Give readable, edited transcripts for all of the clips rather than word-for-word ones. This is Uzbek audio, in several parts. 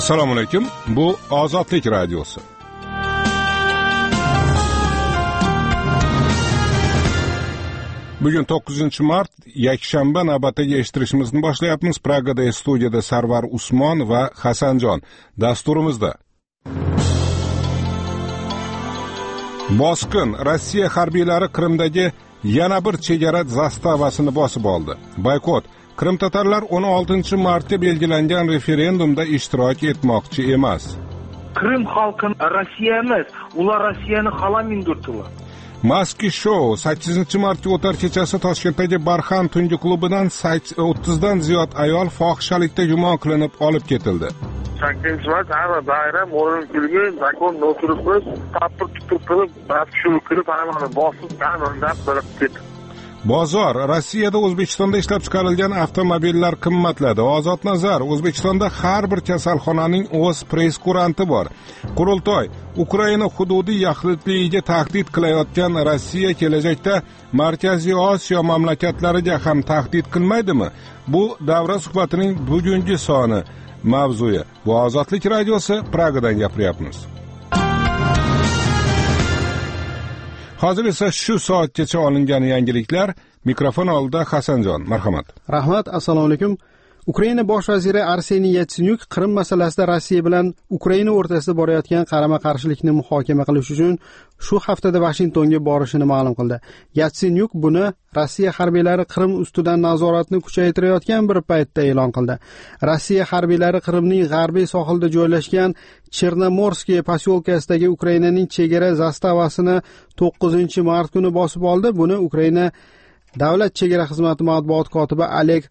Assalomu alaykum. Bu Ozodlik radiosi. Bugun 9-mart, yakshanba navbatdagi eshittirishimizni boshlayapmiz. Pragada studiyada Sarvar Usmon va Hasanjon. Dasturimizda Bosqin. Rossiya harbiylari Qrimdagi yana bir chegara zastavasini bosib oldi. Boykot. Qrim tatarlar 16-martga belgilangan referendumda ishtirok etmoqchi emas. Qrim xalqini Rossiya emas, ular Rossiyani xalamindirdilar. Maski Show 8-martga o'tar kechasi Toshkentdagi Barxan tungi klubidan 30 dan ziyod ayol fohishalikda gumon qilinib olib ketildi. 8-mart hamma bayram o'rin kulgi, zakon o'tiribmiz, tapir-tutur qilib, bafshul qilib hammani bosib, hammani bo'lib ketdi. Bozor. Rossiyada O'zbekistonda ishlab chiqarilgan avtomobillar qimmatladi. Ozod nazar. O'zbekistonda har bir kasalxonaning o'z press-kuranti bor. Qurultoy. Ukraina hududiy yaxlitligiga tahdid qilayotgan Rossiya kelajakda Markaziy Osiyo mamlakatlariga ham tahdid qilmaydimi? Bu davra suhbatining bugungi soni mavzusi. Bu Ozodlik radiosi, Pragadan gapiryapmiz. Hozir esa shu soatgacha olingan yangiliklar. Mikrofon oldida Hasanjon. Marhamat. Rahmat. Assalomu alaykum. Ukraina bosh vaziri Arseniy Yatsenyuk Qrim masalasida Rossiya bilan Ukraina o'rtasida borayotgan qarama-qarshilikni muhokama qilish uchun shu haftada Vashingtonga borishini ma'lum qildi. Yatsenyuk buni Rossiya harbiylari Qrim ustidan nazoratni kuchaytirayotgan bir paytda e'lon qildi. Rossiya harbiylari Qrimning g'arbiy sohilida joylashgan Chernomorskiy posyolkasidagi Ukrainaning chegara zastavasini 9-mart kuni bosib oldi. Buni Ukraina Davlat chegara xizmati matbuot kotibi Oleg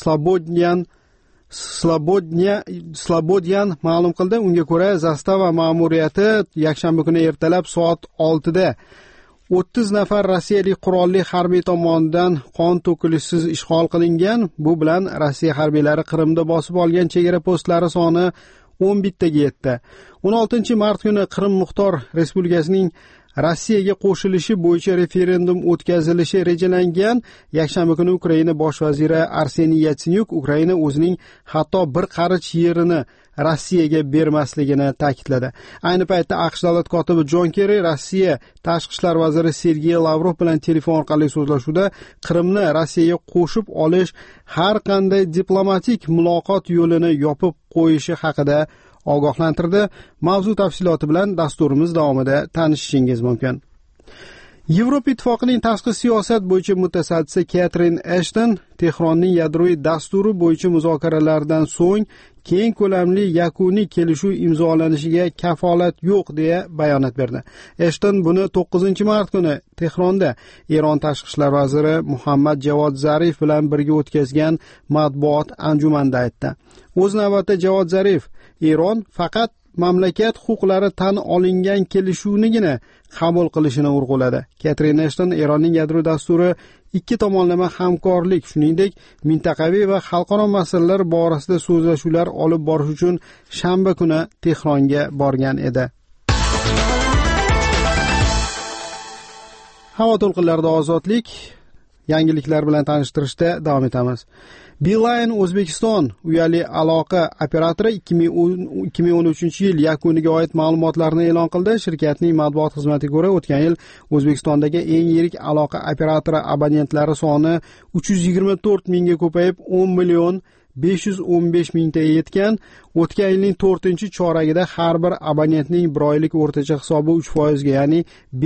Slobodyan ma'lum qildi. Unga ko'ra, zastava ma'muriyati yakshanba kuni ertalab soat 6 da 30 nafar rossiyalik qurolli harbiy tomonidan qon to'kilishsiz ishg'ol qilingan. Bu bilan Rossiya harbiylari Qrimda bosib olgan chegara postlari soni 11 taga yetdi. 16-mart kuni Qrim Muxtor Respublikasining Rossiyaga qo'shilishi bo'yicha referendum o'tkazilishi rejalangan. Yakshanba kuni Ukraina bosh vaziri Arseniy Yatsenyuk Ukraina o'zining hatto bir qarich yerini Rossiyaga bermasligini ta'kidladi. Ayni paytda AQSh davlat kotibi Jon Kerri Rossiya tashqi ishlar vaziri Sergey Lavrov bilan telefon orqali so'zlashuvda Qrimni Rossiyaga qo'shib olish har qanday diplomatik muloqot yo'lini yopib qo'yishi haqida ogohlantirdi. Mavzu tafsiloti bilan dasturimiz davomida tanishishingiz mumkin. Yevropa Ittifoqining tashqi siyosat bo'yicha mutasaddisi Katrin Ashton Tehronning yadroviy dasturi bo'yicha muzokaralardan so'ng keng ko'lamli yakuniy kelishuv imzolanishiga kafolat yo'q deya bayonot berdi. Ashton buni 9-mart kuni Tehronda Eron tashqi ishlar vaziri Muhammad Javod Zarif bilan birga o'tkazgan matbuot anjumanida aytdi. O'z navbatida Javod Zarif Eron faqat mamlakat huquqlari tan olingan kelishuvnigina qabul qilishini urg'uladi. Katrin Ashton Eronning yadro dasturi ikki tomonlama hamkorlik, shuningdek mintaqaviy va xalqaro masalalar borasida so'zlashuvlar olib borish uchun shanba kuni Tehronga borgan edi. Havo to'lqinlarida ozodlik yangiliklar bilan tanishtirishda davom etamiz. Beeline O'zbekiston uyali aloqa operatori 2013-yil yakuniga oid ma'lumotlarni e'lon qildi. Shirkatning matbuot xizmatiga ko'ra, o'tgan yil O'zbekistondagi eng yirik aloqa operatori abonentlari soni 324 mingga ko'payib 10,515 mingtaga yetgan. O'tgan yilning 4-choragida har bir abonentning bir oylik o'rtacha hisobi 3%, ya'ni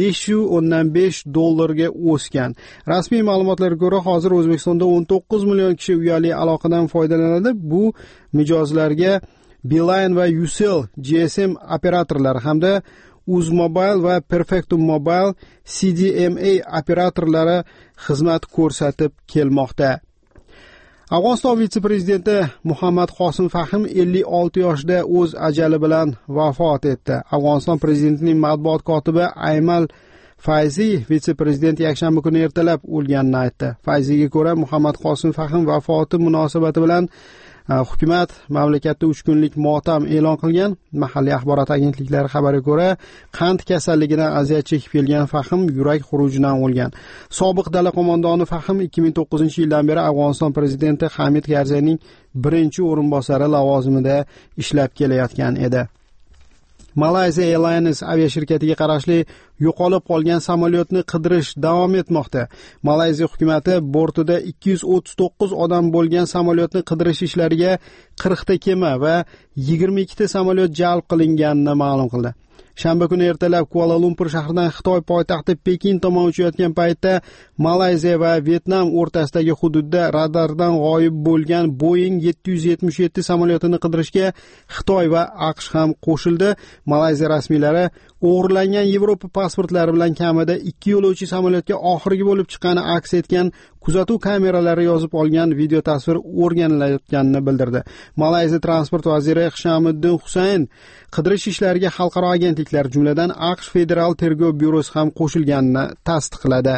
$505 o'sgan. Rasmiy ma'lumotlarga ko'ra, hozir O'zbekistonda 19 million kishi uyali aloqadan foydalanadi. Bu mijozlarga Beeline va Ucell GSM operatorlari hamda Uzmobile va Perfectum Mobile CDMA operatorlari xizmat ko'rsatib kelmoqda. Afg'oniston vitse-prezidenti Muhammad Qosim Fahim 56 yoshda o'z ajali bilan vafot etdi. Afg'oniston prezidentining matbuot kotibi Aymal Fayzi vitse-prezident yakshanba kuni ertalab o'lganini aytdi. Fayziga ko'ra, Muhammad Qosim Fahim vafoti munosabati bilan Hukumat mamlakatda 3 kunlik motam e'lon qilgan. Mahalliy axborot agentliklari xabariga ko'ra, qand kasalligidan aziyat chekib kelgan Fahm yurak xurujidan o'lgan. Sobiq dala qo'mondoni Fahm 2009-yildan beri Afg'oniston prezidenti Hamid Karzayning birinchi o'rinbosari lavozimida ishlab kelayotgan edi. Malaysia Airlines aviashirkatiga qarashli yo'qolib qolgan samolyotni qidirish davom etmoqda. Malayziya hukumati bortida 239 odam bo'lgan samolyotni qidirish ishlariga 40 ta kema va 22 ta samolyot jalb qilinganini ma'lum qildi. Shanba kuni ertalab Kuala Lumpur shahridan Xitoy poytaxti Pekin tomon uchayotgan paytda Malayziya va Vietnam o'rtasidagi hududda radardan g'oyib bo'lgan Boeing 777 samolyotini qidirishga Xitoy va AQSh ham qo'shildi. Malayziya rasmiylari o'g'irlangan Yevropa pasportlari bilan kamida 2 yo'lovchi samolyotga oxirgi bo'lib chiqqani aks etgan kuzatuv kameralari yozib olgan video tasvir o'rganilayotganini bildirdi. Malayziya transport vaziri Hishamuddin Husayn qidirish ishlariga xalqaro agentliklar, jumladan AQSh Federal tergov byurosi ham qo'shilganini tasdiqladi.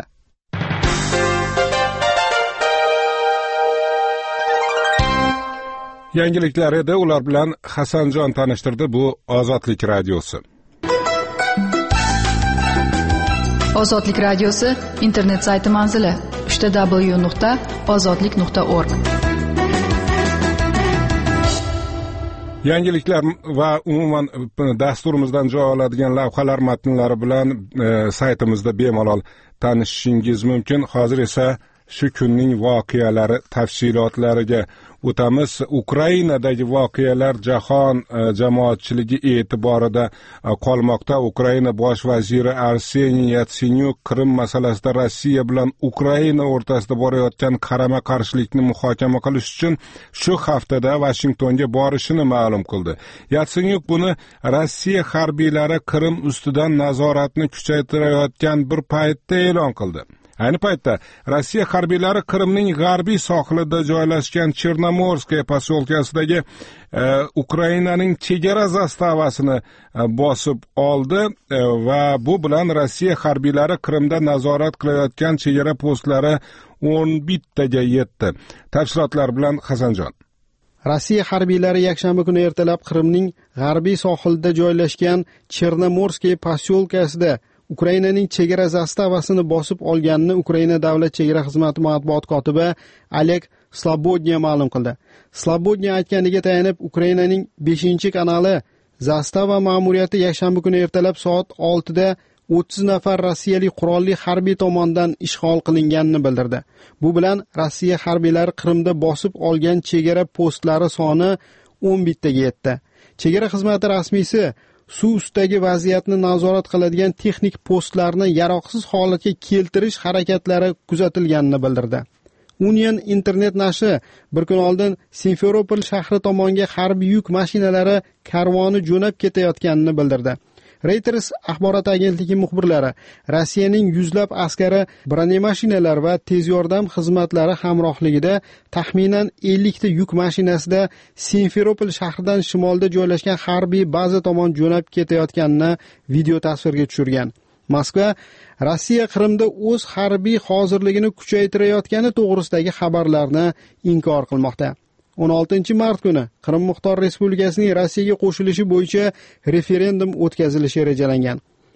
Yangiliklar edi, ular bilan Hasanjon tanishtirdi. Bu Ozodlik radiosi. Ozodlik radiosi internet sayti manzili www.ozodlik.org. Yangiliklar va umuman dasturimizdan joy oladigan lavhalar matnlari bilan saytimizda bemalol tanishishingiz mumkin. Hozir esa shu kunning voqealari tafsilotlariga o'tamiz. Ukrainadagi voqealar jahon jamoatchiligi e'tiborida qolmoqda. Ukraina bosh vaziri Arseniy Yatsenyuk Qrim masalasida Rossiya bilan Ukraina o'rtasida borayotgan qarama-qarshilikni muhokama qilish uchun shu haftada Vashingtonga borishini ma'lum qildi. Yatsenyuk buni Rossiya harbiylari Qrim ustidan nazoratni kuchaytirayotgan bir paytda e'lon qildi. Ayni paytda Rossiya harbiylari Qrimning g'arbiy sohilida joylashgan Chernomorskiy posyolkasidagi Ukrainaning chegara zastavasini bosib oldi va bu bilan Rossiya harbiylari Qrimda nazorat qilayotgan chegara postlari 11 taga yetdi. Tafsilotlar bilan Hasanjon. Rossiya harbiylari yakshanba kuni ertalab Qrimning g'arbiy sohilida joylashgan Chernomorskiy posyolkasida Ukrainaning chegara zastavasini bosib olganini Ukraina davlat chegara xizmati matbuot kotibi Oleg Slobodniy ma'lum qildi. Slobodniy aytganiga tayanib, Ukrainaning 5-kanali zastava ma'muriyati yakshanba kuni ertalab soat 6 da 30 nafar rossiyalik qurolli harbiy tomonidan ishg'ol qilinganini bildirdi. Bu bilan Rossiya harbiylari Qrimda bosib olgan chegara postlari soni 11 taga yetdi. Chegara xizmati rasmiysi suv ustidagi vaziyatni nazorat qiladigan texnik postlarni yaroqsiz holatga keltirish harakatlari kuzatilganini bildirdi. Union internet nashri bir kun oldin Simferopol shahri tomonga harbiy yuk mashinalari karvoni jo'nab ketayotganini bildirdi. Reuters axborot agentligi muxbirlari Rossiyaning yuzlab askari bronемashinalar va tez yordam xizmatlari hamrohligida taxminan 50 ta yuk mashinasida Simferopol shahridan shimolda joylashgan harbiy baza tomon jo'nab ketayotganini video tasvirga tushirgan. Moskva Rossiya Qrimda o'z harbiy hozirligini kuchaytirayotgani to'g'risidagi xabarlarni inkor qilmoqda. 16 mart kuni Qrim Muxtor Respublikasining Rossiyaga qo'shilishi bo'yicha referendum o'tkazilishi rejalangan.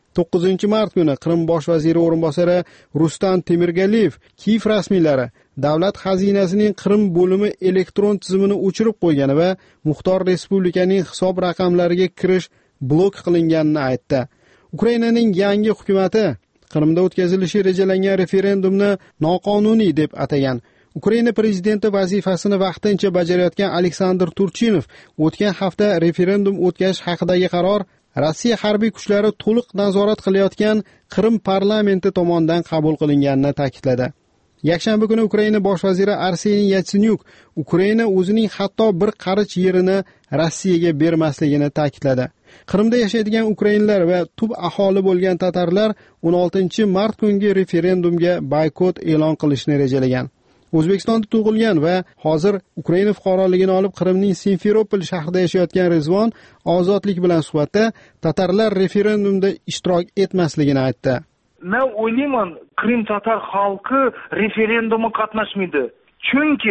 9 mart kuni Qrim bosh vaziri o'rinbosari Rustam Temirgaliyev Kiyev rasmiylari davlat xazinasining Qrim bo'limi elektron tizimini o'chirib qo'ygani va Muxtor Respublikaning hisob raqamlariga kirish blok qilinganini aytdi. Ukrainaning yangi hukumati Qrimda o'tkazilishi rejalangan referendumni noqonuniy deb atagan. Ukraina prezidenti vazifasini vaqtincha bajarayotgan Aleksandr Turchinov o'tgan hafta referendum o'tkazish haqidagi qaror Rossiya harbiy kuchlari to'liq nazorat qilayotgan Qrim parlamenti tomonidan qabul qilinganini ta'kidladi. Yakshanba kuni Ukraina bosh vaziri Arseniy Yatsenyuk Ukraina o'zining hatto bir qarich yerini Rossiyaga bermasligini ta'kidladi. Qrimda yashaydigan ukrainlar va tub aholi bo'lgan tatarlar 16 mart kungi referendumga boykot e'lon qilishni rejalagan. O'zbekistonda tug'ilgan va hozir Ukraina fuqaroligini olib Qrimning Simferopol shahrida yashayotgan Rizvon Ozodlik bilan suhbatda tatarlar referendumda ishtirok etmasligini aytdi. Men o'ylayman, Qrim tatar xalqi referendumga qatnashmaydi. Chunki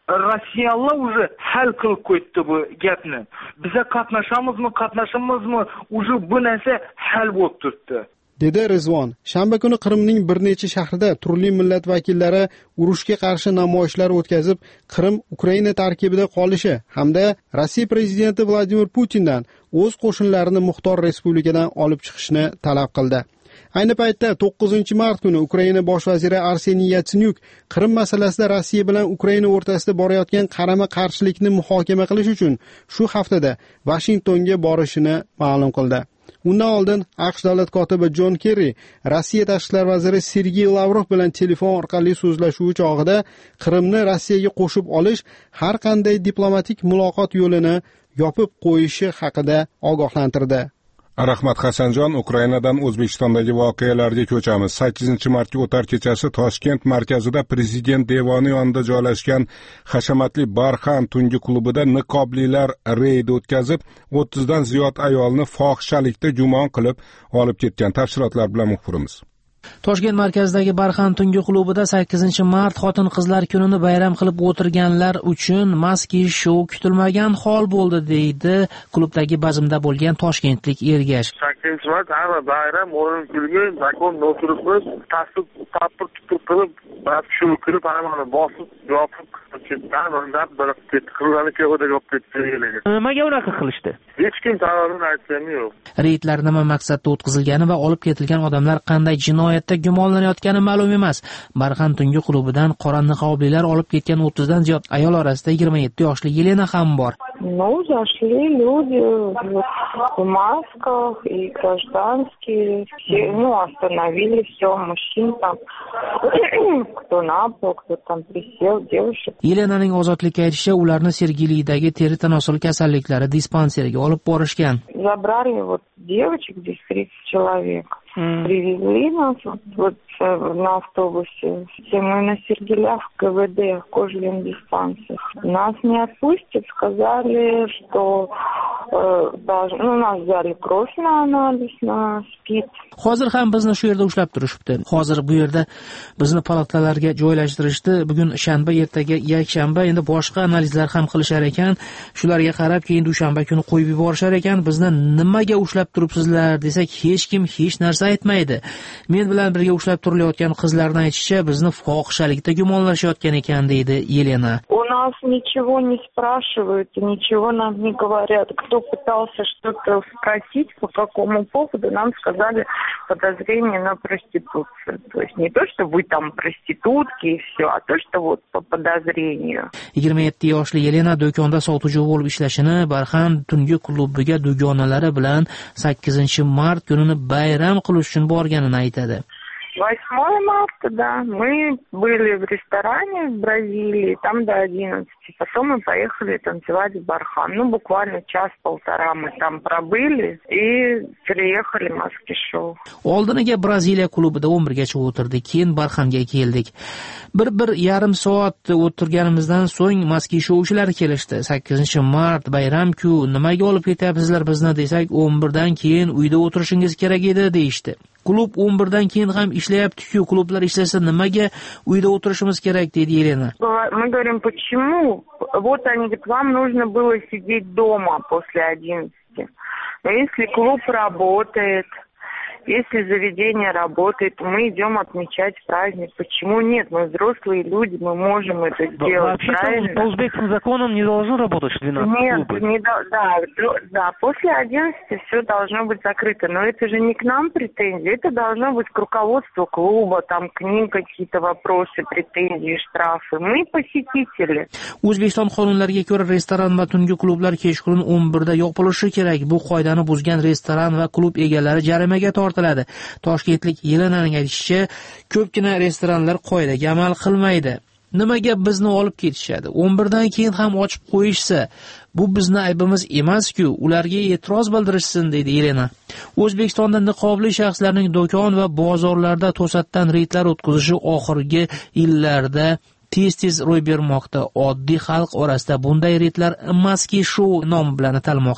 Rossiyalılar уже hal qilib qo'ydi bu gapni. Biza qatnashimizmi, уже bu narsa hal bo'lib turibdi. Dedi Rizvon. Shanba kuni Qrimning bir necha shahrida turli millat vakillari urushga qarshi namoyishlar o'tkazib, Qrim Ukraina tarkibida qolishi hamda Rossiya prezidenti Vladimir Putindan o'z qo'shinlarini muxtor respublikadan olib chiqishni talab qildi. Ayni paytda 9-mart kuni Ukraina bosh vaziri Arseniy Yatsenyuk Qrim masalasida Rossiya bilan Ukraina o'rtasida borayotgan qarama-qarshilikni muhokama qilish uchun shu haftada Vashingtonga borishini ma'lum qildi. Undan oldin AQSh davlat kotibi Jon Kerri Rossiya tashqi ishlar vaziri Sergey Lavrov bilan telefon orqali so'zlashuvi chog'ida Qrimni Rossiyaga qo'shib olish har qanday diplomatik muloqot yo'lini yopib qo'yishi haqida ogohlantirdi. Rahmat Hasanjon, Ukrainadan O'zbekistondagi voqealarga ko'chamiz. 8-martga o'tar kechasi Toshkent markazida Prezident devoni yonida joylashgan hashamatli Barxan tungi klubida niqoblilar reyd o'tkazib, 30 dan ziyod ayolni fohishalikda gumon qilib olib ketgan. Tafsilotlar bilan muxbirimiz. Toshkent markazidagi Barxan tungi klubida 8-mart xotin-qizlar kunini bayram qilib o'tirganlar uchun maski shou kutilmagan hol bo'ldi, deydi klubdagi bazmda bo'lgan toshkentlik Ergash. 8-mart hamma bayram o'yin kulgan, balkonda o'tiribmiz, tapir qilib, shou kirib hammani bosib, yopib ketgan, undab bir qilganiki o'da yopib ketgan. Nimaga unaqa qilishdi? Hech kim sababini aytgani yo'q. Reydlar nima maqsadda o'tkazilgani va olib ketilgan odamlar qanday jinoyatda gumonlanayotgani ma'lum emas. Barxan tungi klubidan qora niqoblilar olib ketgan 30 dan ziyod ayol orasida 27 yoshli Yelena ham bor. Зашли люди в масках и гражданские. Все, остановили все, мужчин там, кто на пол, кто там присел, девушек. Yelenaning ozodlikka aytishicha, ularni Sergelidagi teri tanosul kasalliklari dispanseriga olib borishgan. Забрали девочек, здесь 30 человек. Привезли нас на автобусе. Мы на Сергелях в КВД, Кожлин-диспансер. Нас не отпустят, сказали, что нас взяли кровь на анализ, на СПИД. Hozir ham bizni shu yerda ushlab turishibdi. Hozir bu yerda bizni palatalarga joylashtirishdi. Bugun shanba, ertaga yakshanba, endi boshqa analizlar ham qilishar ekan. Shularga qarab keyin dushanba kuni qo'yib yuborishar ekan. Bizni nimaga ushlab turibsizlar desak, hech kim hech narsa aytmaydi. Men bilan birga ushlab turilayotgan qizlarning aytishicha, bizni fohishalikda gumonlashayotgan ekan, deydi Yelena. У нас ничего не спрашивают, ничего нам не говорят. Кто пытался что-то спросить, по какому поводу, нам сказали подозрение на проституцию. То есть не то, что вы там проститутки и все, а то, что вот по подозрению. 27 yoshli Yelena do'konda sotuvchi bo'lib ishlashini, Barxan tungi klubiga dugonalari bilan 8-mart kunini bayram qilish uchun borganini aytadi. 8 марта, да. Мы были в ресторане в Бразилии, там до 11. Потом мы поехали танцевать в Бархан. Буквально час-полтора мы там пробыли и приехали в маски-шоу. Oldiniga Braziliya klubida 11gacha o'tirdik, keyin Barxanga keldik. Bir yarim soat o'tirganimizdan so'ng maski shouchilar kelishdi. 8-mart bayram-ku, nimaga olib ketyapsizlar bizni desak, 11dan keyin uyda o'tirishingiz kerak edi deyishdi. Klub 11dan keyin ham ishlayapti-ku, klublar ishlasa nimaga uyda o'tirishimiz kerak, deydi Yelena. Мы говорим, почему? Вот они говорят, вам нужно было сидеть дома после 11. Но если клуб работает, если заведение работает, мы идем отмечать праздник. Почему нет? Мы взрослые люди, мы можем это сделать. Вообще-то по узбекским законам не должен работать в 12 Нет, клубы. да, после 11 все должно быть закрыто. Но это же не к нам претензии, это должно быть к руководству клуба, там к ним какие-то вопросы, претензии, штрафы. Мы посетители. O'zbekiston qonunlariga ko'ra restoran va tungi klublar kechqurun 11da yopilishi kerak. Bu qoidani buzgan restoran va klub egalari jarimaga tortiladi. Toshkentlik Yelenaning aytishicha, ko'pgina restoranlar qoidaga amal qilmaydi. Nimaga bizni olib ketishadi? 11dan keyin ham ochib qo'yishsa, bu bizni aybimiz emas-ku, ularga e'tiroz bildirishsin, deydi Yelena. O'zbekistonda niqobli shaxslarning do'kon va bozorlarda to'satdan reydlar o'tkazishi oxirgi yillarda tez ro'y bermoqda. Oddiy xalq orasida bunday reydlar maski shou nomi bilan atalmoqda.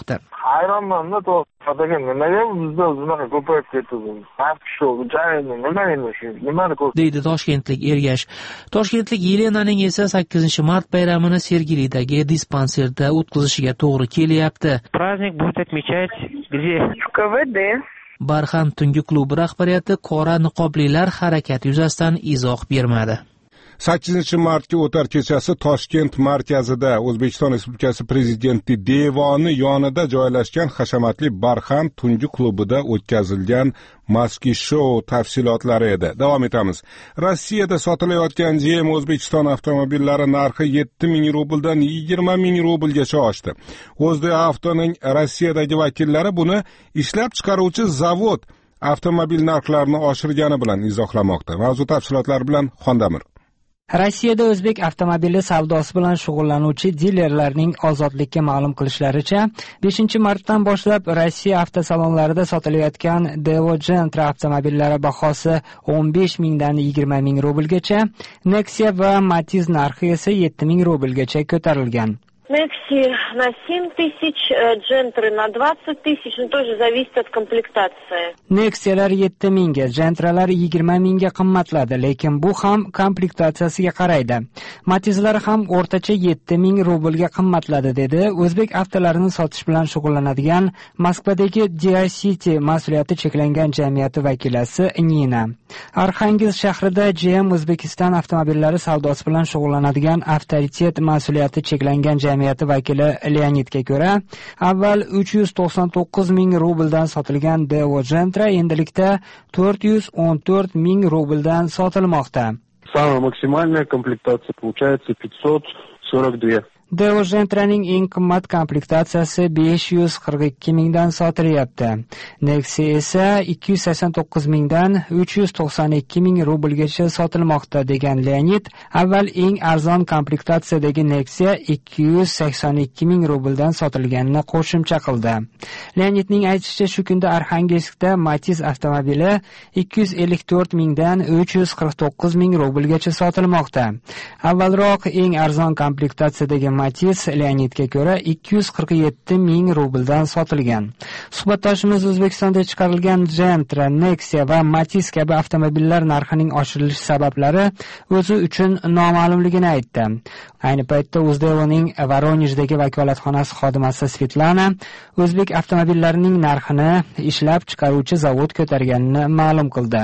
hayronman-da to'g'ri. Nimaga bizda bunaqa ko'payib ketdi bu? Narx jarayoni nima endi shu? Nimani deydi toshkentlik Ergash. Toshkentlik Yelenaning esa 8-mart bayramini Sergelidagi dispanserda o'tkazishiga to'g'ri kelyapti. Праздник будет отмечать где? В КВД. Barxan tungi klubi rahbariyati qora niqoblilar harakati yuzasidan izoh bermadi. 8-martga o'tar kechasi Toshkent markazida O'zbekiston Respublikasi Prezidenti devoni yonida joylashgan hashamatli Barxan tungi klubida o'tkazilgan maski shou tafsilotlari edi. Davom etamiz. Rossiyada sotilayotgan GM O'zbekiston avtomobillari narxi 7,000 rubldan 20,000 rublgacha oshdi. O'zbekavtoning Rossiyadagi vakillari buni ishlab chiqaruvchi zavod avtomobil narxlarini oshirgani bilan izohlamoqda. Mavzu tafsilotlari bilan Xondamir. Rossiyada o'zbek avtomobili savdosi bilan shug'ullanuvchi dilerlarning ozodlikka ma'lum qilishlaricha, 5-martdan boshlab Rossiya avtosalonlarida sotilayotgan Devo Gentra avtomobillari bahosi 15,000 dan 20,000 rublgacha, Nexia va Matiz narxi esa 7,000 rublgacha ko'tarilgan. Nexi на 7,000, Gentra на 20,000, но тоже зависит от комплектации. Nexialar 7,000 ga, Gentralar 20,000 ga qimmatladi, lekin bu ham komplektatsiyasiga qaraydi. Matizlar ham o'rtacha 7,000 rublga qimmatladi, dedi o'zbek avtolarini sotish bilan shug'ullanadigan Moskvadagi DI City mas'uliyati cheklangan jamiyati vakilasi Nina. Arxangelsk shahrida GM O'zbekiston avtomobillari savdosi bilan shug'ullanadigan avtoritet mas'uliyati cheklangan jamiyati vakili Leonidga ko'ra, avval 399,000 rubldan sotilgan Devo Gentra endilikda 414,000 rubldan sotilmoqda. Самая максимальная комплектация получается 542. Devo Gentraning eng qimmat komplektatsiyasi 542,000 dan sotilyapti. Nexia esa 289,000 dan 392,000 rublgacha sotilmoqda, degan Leonid avval eng arzon komplektatsiyadagi Nexia 282,000 rubldan sotilganini qo'shimcha qildi. Leonidning aytishicha, shu kunda Arxangelskda Matiz avtomobili 254,000 dan 349,000 rublgacha sotilmoqda. Avvalroq eng arzon komplektatsiyadagi Matiz Leonidga ko'ra 247,000 rubldan sotilgan. Suhbatdoshimiz O'zbekistonda chiqarilgan Gentra, Nexia va Matiz kabi avtomobillar narxining oshirilishi sabablari o'zi uchun noma'lumligini aytdi. Ayni paytda O'zdevoning Voronejdagi vakolatxonasi xodimasi Svetlana o'zbek avtomobillarining narxini ishlab chiqaruvchi zavod ko'targanini ma'lum qildi.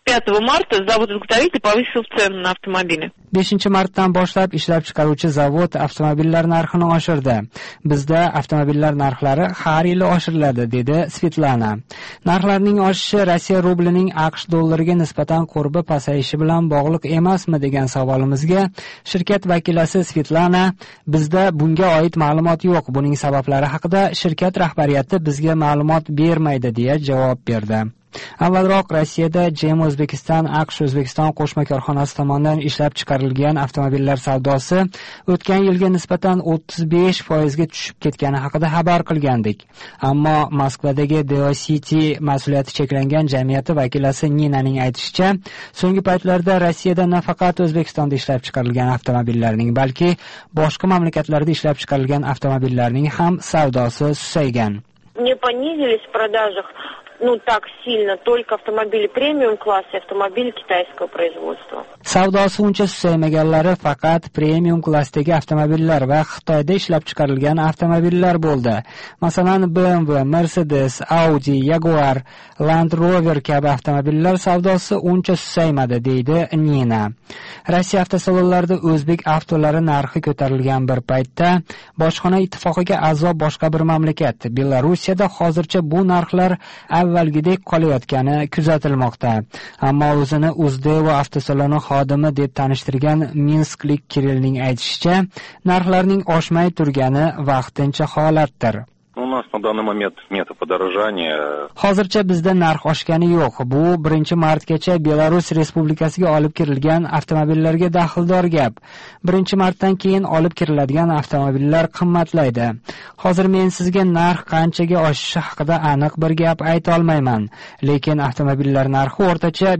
5 марта завод-изготовитель повысил цену на автомобили. 5-martdan boshlab ishlab chiqaruvchi zavod avtomobillar narxini oshirdi. Bizda avtomobillar narxlari har yili oshiriladi, dedi Svetlana. Narxlarning oshishi Rossiya rublining AQSh dollariga nisbatan qurbi pasayishi bilan bog'liq emasmi, degan savolimizga shirkat vakilasi Svetlana, bizda bunga oid ma'lumot yo'q. Buning sabablari haqida shirkat rahbariyati bizga ma'lumot bermaydi, deya javob berdi. Avvalroq Rossiyada GM O'zbekiston AQSh O'zbekiston qo'shma korxonasi tomonidan ishlab chiqarilgan avtomobillar savdosi o'tgan yilga nisbatan 35% ga tushib ketgani haqida xabar qilgandik. Ammo Moskvadagi DI City mas'uliyati cheklangan jamiyati vakilasi Ninaning aytishicha, so'nggi paytlarda Rossiyada nafaqat O'zbekistonda ishlab chiqarilgan avtomobillarning, balki boshqa mamlakatlarda ishlab chiqarilgan avtomobillarning ham savdosi susaygan. Не понизились в продажах так сильно только автомобили премиум-класса и автомобили китайского производства. Savdosi uncha susaymaganlari faqat premium klassdagi avtomobillar va Xitoyda ishlab chiqarilgan avtomobillar bo'ldi. Masalan, BMW, Mercedes, Audi, Jaguar, Land Rover kabi avtomobillar savdosi uncha susaymadi, deydi Nina. Rossiya avtosalonlarida o'zbek avtolari narxi ko'tarilgan bir paytda bojxona ittifoqiga a'zo boshqa bir mamlakat Belarusiyada hozircha bu narxlar avvalgidek qolayotgani kuzatilmoqda. Ammo o'zini O'zdevo avtosaloni xodimi deb tanishtirgan minsklik Kirillning aytishicha, narxlarning oshmay turgani vaqtincha holatdir. У нас на данный момент нет подорожания. Hozircha bizda narx oshgani yo'q. Bu 1-martgacha Belarus Respublikasiga olib kirilgan avtomobillarga daxldor gap. 1-martdan keyin olib kiriladigan avtomobillar qimmatlaydi. Hozir men sizga narx qanchaga oshishi haqida aniq bir gap ayta olmayman, lekin avtomobillar narxi o'rtacha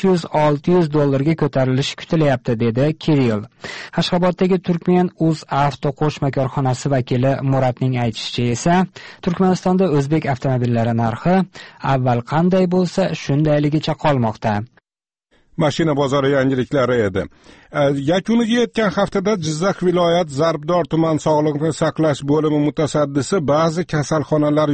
500-600 dollarga ko'tarilishi kutilyapti, dedi Kirill. Ashxoboddagi Turkmen Uz Avto qo'shma korxonasi vakili Muratning aytishicha esa, Turkmanistonda o'zbek avtomobillari narxi avval qanday bo'lsa, shundayligicha qolmoqda. Mashina bozori yangiliklari edi. Yakuniga yetgan haftada Jizzax viloyat Zarbdor tuman sog'liqni saqlash bo'limi mutasaddisi ba'zi kasalxonalar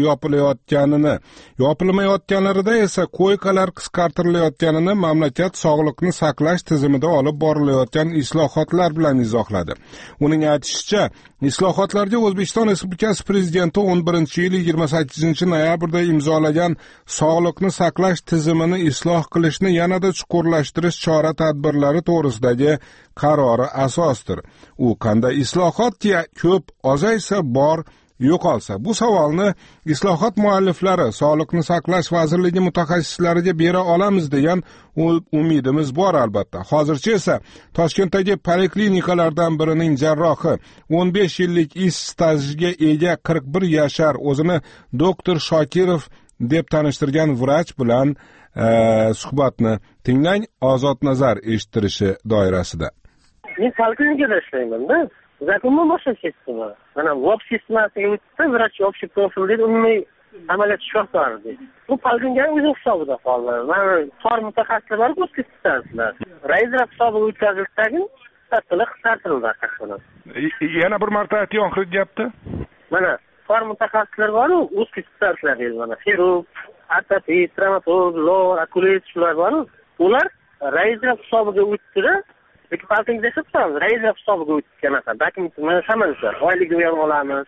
yopilmayotganlarida esa koykalar qisqartirilayotganini mamlakat sog'liqni saqlash tizimida olib borilayotgan islohotlar bilan izohladi. Uning aytishicha, islohotlarga O'zbekiston Respublikasi prezidenti 11-yil 28 noyabrda imzolagan sog'liqni saqlash tizimini isloh qilishni yanada chuqurlashtirish chora-tadbirlari to'g'risidagi qarori asosdir. U qanday islohot ko'p, ozaysa bor, yo'qolsa? Bu savolni islohot mualliflari Sog'liqni saqlash vazirligi mutaxassislariga bera olamiz degan umidimiz bor albatta. Hozircha esa Toshkentdagi poliklinikalardan birining jarrohi 15 yillik ish stajiga ega 41 yashar o'zini doktor Shokirov deb tanishtirgan vrach bilan suhbatni tinglang. Ozod nazar eshittirishi doirasida. Men poliklinikada ishlayman-da. Zakonman boshlab ketdim. Mana WOP sistemasiga o'tdi, vrach общий profil dedi, umumiy amaliyot shifokori dedi. Bu poliklinikaning o'zi hisobida qoldi. Mana tor mutaxassislar bor, o'tkazishdilar. Raizlar hisobiga o'tkazildagi tatbiq qisqartirildi haqiqatan. Yana bir marta ayting oxirgi gapni. Mana tor mutaxassislar bor-ku, o'tkazishdilar dedi. Mana xirurg, ortoped, travmatolog, lor, okulist shular bor-ku. Ular raizlar hisobiga o'tdi-da. Lekin parkinga hisoblanadi. Raizlar hisobiga o'tgan ekan. Dokument mana shamanlar. Oylikni ham olamiz.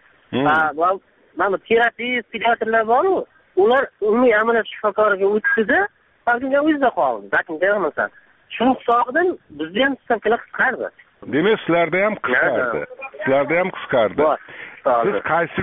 Mana terapevt, pediatrlar bor-ku. Ular umumiy amaliyot shifokoriga o'tdi-da, parkinga o'zida qoldi. Dokument olmasa. Shuning hisobidan bizda ham stavkalar qisqardi. Demak, sizlarda ham qisqardi. Siz qaysi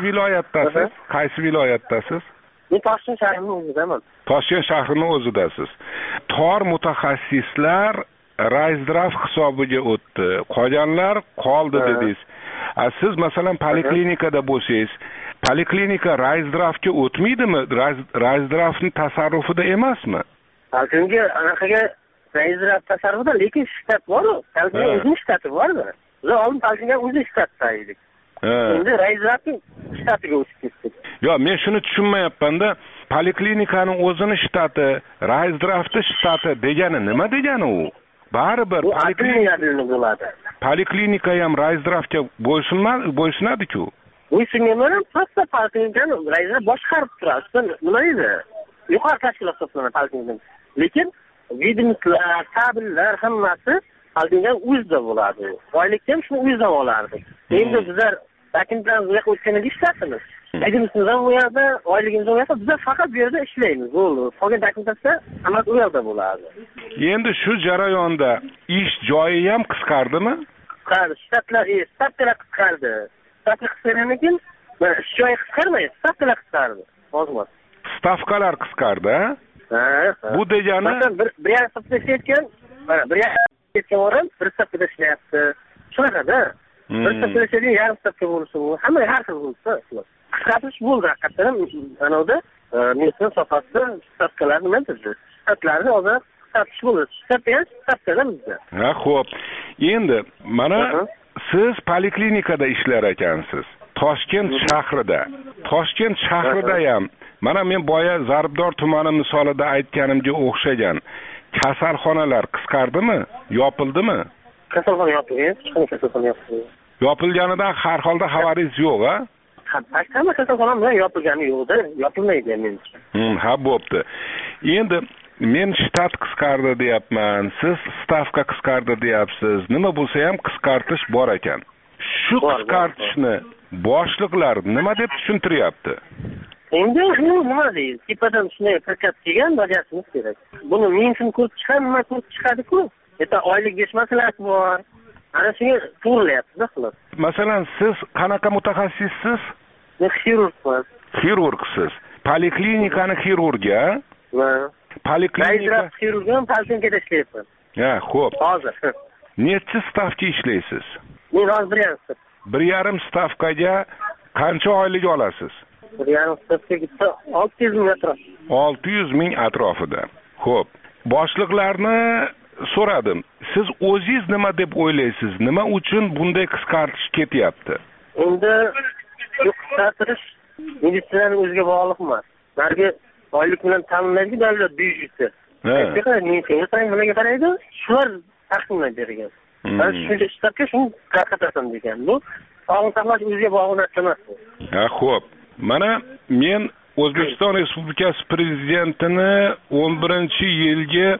viloyatdasiz? Men Toshkent shahrining o'zidaman. Toshkent shahrining o'zidasiz. Tor mutaxassislar Raizdraf hisobiga o'tdi. Qolganlar qoldi dedingiz. Siz masalan poliklinikada bo'lsangiz, poliklinika Raizdrafga o'tmaydimi? Raizdrafning tasarrufida emasmi? Poliklinika anaqaga Raizdraf tasarrufida, lekin shtat bor-ku. Poliklinika o'zining shtati bor-da. Biz oldin poliklinika o'zining shtatida edik. Endi Raizdrafning shtatiga o'tib ketdik. Yo'q, men shuni tushunmayapman-da. Poliklinikaning o'zining shtati, Raizdrafning shtati degani nima degani u? Baribir poliklinika ham Raizdrafga bo'ysunadi-ku. Bo'ysunganlar pastda poliklinikani Raizdraf boshqarib turadi. Nima edi? Yuqori tashkilot hisoblanadi poliklinika. Lekin vedomstlar, tabellar hammasi poliklinikaning o'zida bo'ladi. Oylikni ham shuni o'zidan olardi. Endi bizlar dokumentlarni bu yoqqa o'tkazib ishlatamiz. Vedomstlar ham u yerda, oyligimiz u yerda, biz faqat bu yerda ishlaymiz. Bo'ldi. Qolgan dokumentatsiya hammasi u yerda bo'ladi. Endi shu jarayonda ish joyi ham qisqardimi? Qisqardi. Stavkalar qisqardi. Stavka qisqargandan keyin ish joyi qisqarmaydi, stavkalar qisqardi. Hozir. Stavkalar qisqardi, ha? Bu degani bir yarim stavka ishlayotgan, mana bir yarim ketgan o'rin bir stavkada ishlayapti. Shunaqada. Bir stavka ishlaydi, yarim stavka bo'lishi mumkin. Hamma har xil bo'lsa, qisqartirish bo'ldi haqiqatan. Anavda meditsina sohasida stavkalar nima dedi? Stavkalarni hozir qisqartirish bo'ldi. Stavkadan bizda. Ha, xo'p. Endi mana siz poliklinikada ishlar ekansiz. Toshkent shahrida ham mana men boya Zarbdor tumani misolida aytganimga o'xshagan kasalxonalar qisqardimi? Yopildimi? Kasalxona yopilgan. Yopilganidan har holda xabaringiz yo'q-a? Hamma kasalxona bilan yopilgani yo'q-da, yopilmaydi menimcha. Ha, bo'pti. Endi men shtat qisqardi deyapman, siz stavka qisqardi deyapsiz. Nima bo'lsa ham qisqartish bor ekan. Shu qisqartishni boshliqlar nima deb tushuntiryapti? Endi nima deydi? Tepadan shunday pakat kelgan bajarishimiz kerak. Buni mensin ko'rib chiqadimi, ko'rib chiqadi-ku. Eta oylik besh masalasi bor. Ana shunga to'g'rilayapti-da, xolos. Masalan, siz qanaqa mutaxassissiz? Men xirurgman. Xirurgsiz. Poliklinikani xirurgi-a? Va poliklinika xirurgim poliklinikada ishlayapman. Ha, xo'p. Hozir. Necha stavka ishlaysiz? Men hozir 1,5. 1,5 stavkaga qancha oylik olasiz? 1,5 stavkaga 600 ming atrof. 600 ming atrofida. Xo'p. Boshliqlarni so'radim. Siz o'zingiz nima deb o'ylaysiz? Nima uchun bunday qisqartish ketyapti? Endi qisqartirish meditsinaning o'ziga bog'liq emas. Narigi oylik bilan ta'minlaydigan davlat byudjeti. Nimaga qaraydi? Shular taqsimlab bergan. Shuncha shtatga shuni tarqatasan degan. Bu sog'liqni saqlash o'ziga bog'liq narsa emas. Ha, xo'p. Mana men O'zbekiston Respublikasi Prezidentini 11-yil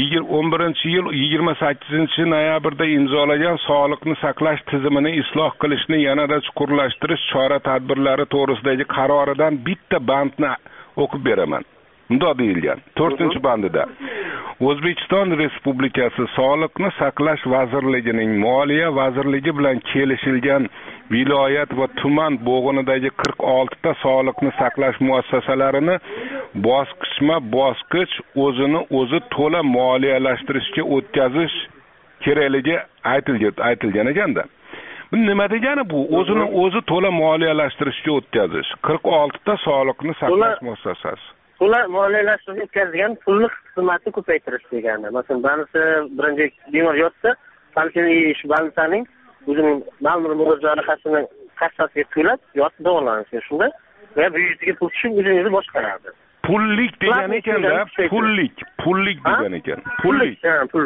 28-noyabrda imzolagan sog'liqni saqlash tizimini isloh qilishni yanada chuqurlashtirish chora-tadbirlari to'g'risidagi qaroridan bitta bandni o'qib beraman. Bunday deyilgan 4-bandida O'zbekiston Respublikasi Sog'liqni saqlash vazirligining Moliya vazirligi bilan kelishilgan viloyat va tuman bo'g'inidagi 46 ta sog'liqni saqlash muassasalarini bosqichma-bosqich o'zini o'zi to'la moliyalashtirishga o'tkazish kerakligi aytilgan ekanda. Bu nima degani bu? O'zini o'zi to'la moliyalashtirishga o'tkazish. 46 ta sog'liqni saqlash muassasasi. Ular moliyalashtirishga o'tkazilgan pulni qismatni ko'paytirish degani. Masalan, ba'zi birinchi bemor yotsa, balki shu bansaning o'zining ma'lum murojaat kassasiga to'lab yotib davolanishi shunda va byudjetiga pul tushib o'zini boshqaradi. Pullik degan ekanda, pullik degan ekan. Pullik.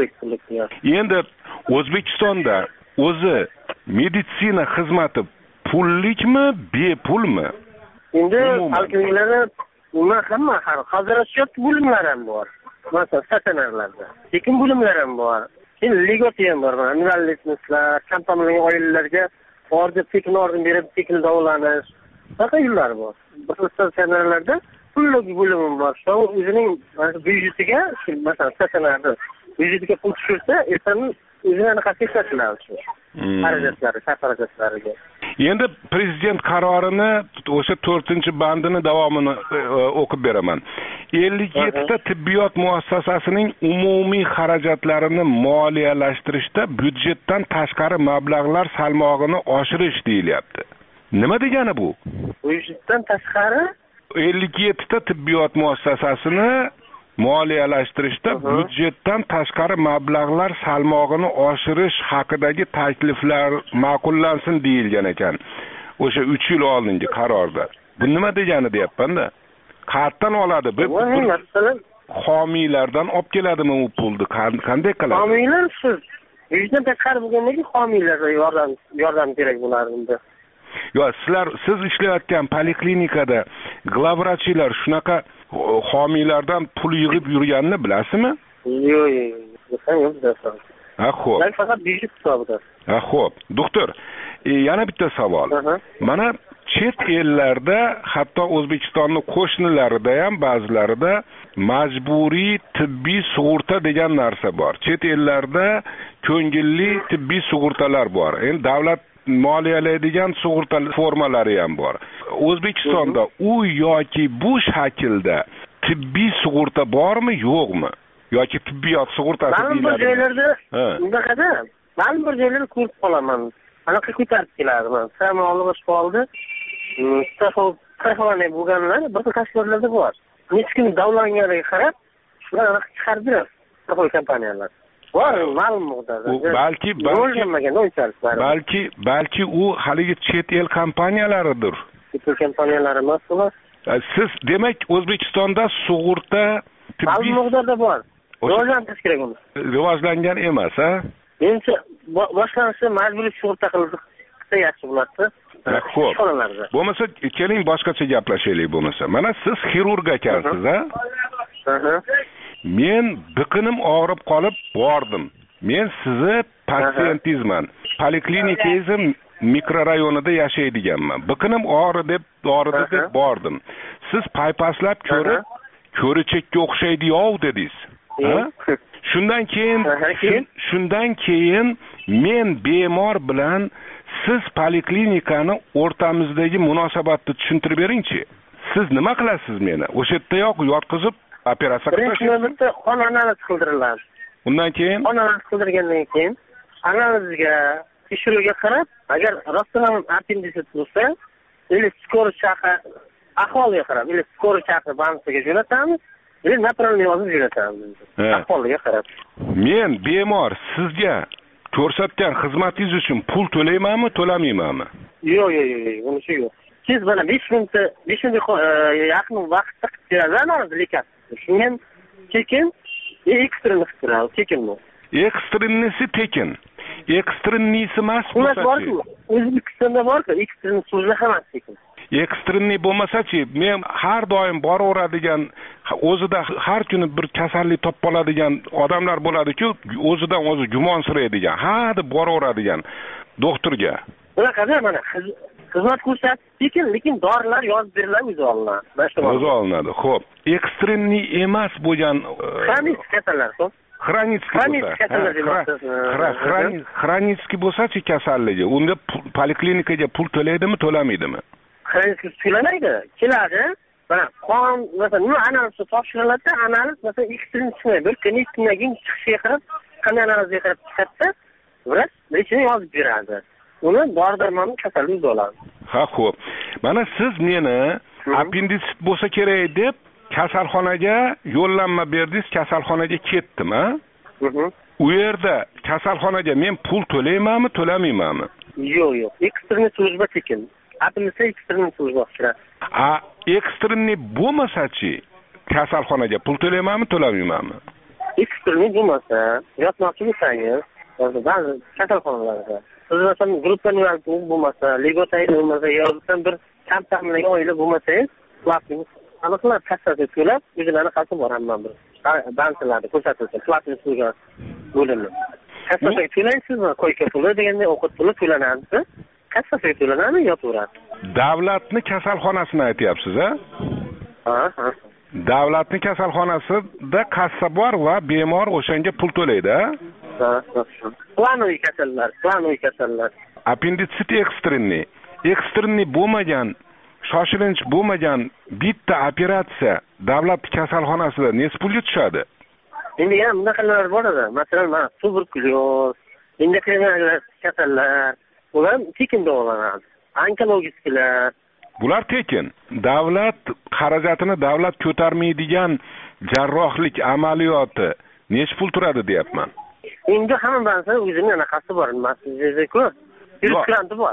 Endi O'zbekistonda o'zi meditsina xizmati pullikmi, bepulmi? Endi alkimiylarda ular hamma hozircha bo'limlar ham bor. Masalan, statsionarlarda. Lekin bo'limlar ham bor. Endi ligoti ham bor. Invalidlar, kompaniyaning oilalariga ordi tekin organ berib, tekin davolanish. Faqat yo'llar bor. Bir statsionarlarda pullik bo'lim bor. Shu o'zining byudjetiga, masalan, statsionarda byudjetiga pul tushirsa, ertaning o'zini anaqasi hisoblanadi. Xarajatlariga. Endi prezident qarorini o'sha 4-bandini davomini o'qib beraman. 57 ta tibbiyot muassasasining umumiy xarajatlarini moliyalashtirishda byudjetdan tashqari mablag'lar salmog'ini oshirish deyilyapti. Nima degani bu? Byudjetdan tashqari 57 ta tibbiyot muassasasini moliyalashtirishda byudjetdan tashqari mablag'lar salmog'ini oshirish haqidagi takliflar ma'qullansin deyilgan ekan. O'sha 3 yil oldingi qarorda. Bu nima degani deyapman-da. Qayerdan oladi? Homiylardan olib keladimi u pulni? Qanday qiladi? Homiylar siz byudjetdan tashqari bo'lgandan keyin homiylarga yordam kerak bo'ladi unda. Siz ishlayotgan poliklinikada glavvrachlar shunaqa homiylardan pul yig'ib yurganini bilasizmi? Yo'q. Ha, xo'p. Faqat byudjet hisobida. Ha, xo'p. Doktor, yana bitta savol. Mana chet ellarda, hatto O'zbekistonning qo'shnilarida ham ba'zilarida majburiy tibbiy sug'urta degan narsa bor. Chet ellarda ko'ngilli tibbiy sug'urtalar bor. Endi davlat moliyalaydigan sug'urta formalari ham bor. O'zbekistonda u yoki bu shaklda tibbiy sug'urta bormi, yo'qmi? Yoki tibbiyot sug'urtasi deyiladi. Ma'lum bir joylarda bunaqada, ma'lum bir joylarda ko'rib qolaman. Anaqa ko'tarib keladi. Mana olib qoldi. Strafovani bo'lganlar bir tashkilotlarda bor. Necha kun davlanganiga qarab, shular anaqa chiqarib beradi. Strafov kompaniyalar. Bor, ma'lum miqdorda. Balki u haligi chet el kompaniyalaridir. Chet el kompaniyalari emas ular. Siz demak O'zbekistonda sug'urta ma'lum miqdorda bor. Rivojlantirish kerak uni. Rivojlangan emas, ha? Menimcha boshlanishi majburiy sug'urta qilsa yaxshi bo'lardi. Xo'p. Bo'lmasa keling boshqacha gaplashaylik bo'lmasa. Mana siz xirurg ekansiz, ha? Men biqinim og'rib qolib bordim. Men sizni pasientizman. Poliklinikangizm mikrorayonida yashaydiganman. Biqinim og'ridi deb bordim. Siz paypaslab ko'rib, ko'richakka o'xshaydi-yov dedingiz. Shundan keyin men bemor bilan siz poliklinikani o'rtamizdagi munosabatni tushuntirib beringchi. Siz nima qilasiz meni? O'sha yerdayoq yotqizib operatsiya qilasiz. Bitta qon analiz qildiriladi. Undan keyin qon analiz qildirgandan keyin analizga, tekshiruvga qarab, agar rostdan ham appendisit bo'lsa, или skor chaqir ahvoliga qarab, или skor chaqir bansiga jo'natamiz, или направление yozib jo'natamiz. Ahvoliga qarab. Men bemor sizga ko'rsatgan xizmatingiz uchun pul to'laymanmi, to'lamaymanmi? Yo'q, unisi yo'q. siz mana 5 minutga yaqin vaqtda qilib beradi lekin shundan tekin ekstrini qilib beradi tekinmi ekstrinnisi tekin ekstrinnisi emas bo'lsa-chi O'zbekistonda bor-ku ekstrinni so'zi emas tekin ekstrinni bo'lmasa-chi men har doim boraveradigan o'zida har kuni bir kasallik topib oladigan odamlar bo'ladi-ku, o'zidan o'zi gumonsiraydigan, ha deb boraveradigan doktorga. Bunaqada mana xizmat ko'rsatish lekin dorilar yozib beriladi o'zi olinadi. Xo'p, ekstrinni emas bo'lgan xronik kasallar, xo'p. Xronitskiy bo'lsa-chi kasalligi, unda poliklinikaga pul to'laydimi, to'lamaydimi? Xronitskiy to'lamaydi, keladi. Mana qon, masalan, nima analiz topshiriladi, analiz masalan ekstrin chiqmaydi. Bir kun ikki kundan keyin chiqishiga qarab, qanday analizga qarab chiqadi, vrach lechini yozib beradi. Uni dori-darmonli kasallik bo'ladi. Ha, xo'p. Mana siz meni appenditsit bo'lsa kerak deb kasalxonaga yo'llanma berdingiz, kasalxonaga ketdim, ha? U yerda kasalxonaga men pul to'laymanmi, to'lamaymanmi? Yo'q. Ekstrinni служба tekin. Appenditsit ekstrinni служба kiradi. Ekstrinni bo'lmasa-chi kasalxonaga pul to'laymanmi, to'lamaymanmi? Ekstrinni bo'lmasa, yotmoqchi bo'lsangiz, ba'zi kasalxonalarda siz masalan gruppa nuralgingiz bo'lmasa, ligotayingiz bo'lmasa, yo'qdan bir kam ta'minlangan oila bo'lmasangiz, platingiz aniqlab kassasiga to'lab, o'zingizlarni qasib boraman bir. Bankalarda ko'rsatilsa, platin bo'lgan bo'limi. Kassasiga to'laysizmi? Koyka puli deganda ovqat puli to'lanadi. Kassasiga to'lanadi, yotaveradi. Davlatning kasalxonasini aytyapsiz, ha? Ha. Davlatning kasalxonasida kassa bor va bemor o'shanga pul to'laydi, ha? Planoviy kasallar. Appenditsit ekstrinni bo'lmagan, shoshilinch bo'lmagan bitta operatsiya davlat kasalxonasida nechta pulga tushadi? Endi ham bunaqalar bor-da. Masalan, mana tuberkulyoz, endokrin kasallar, ular tekin davolanadi. Onkologistlar bular tekin. Davlat xarajatini davlat ko'tarmaydigan jarrohlik amaliyoti nech pul turadi deyapman. Endi hammasi o'zining anaqasi bor, sizda-ku. Viruslanti bor.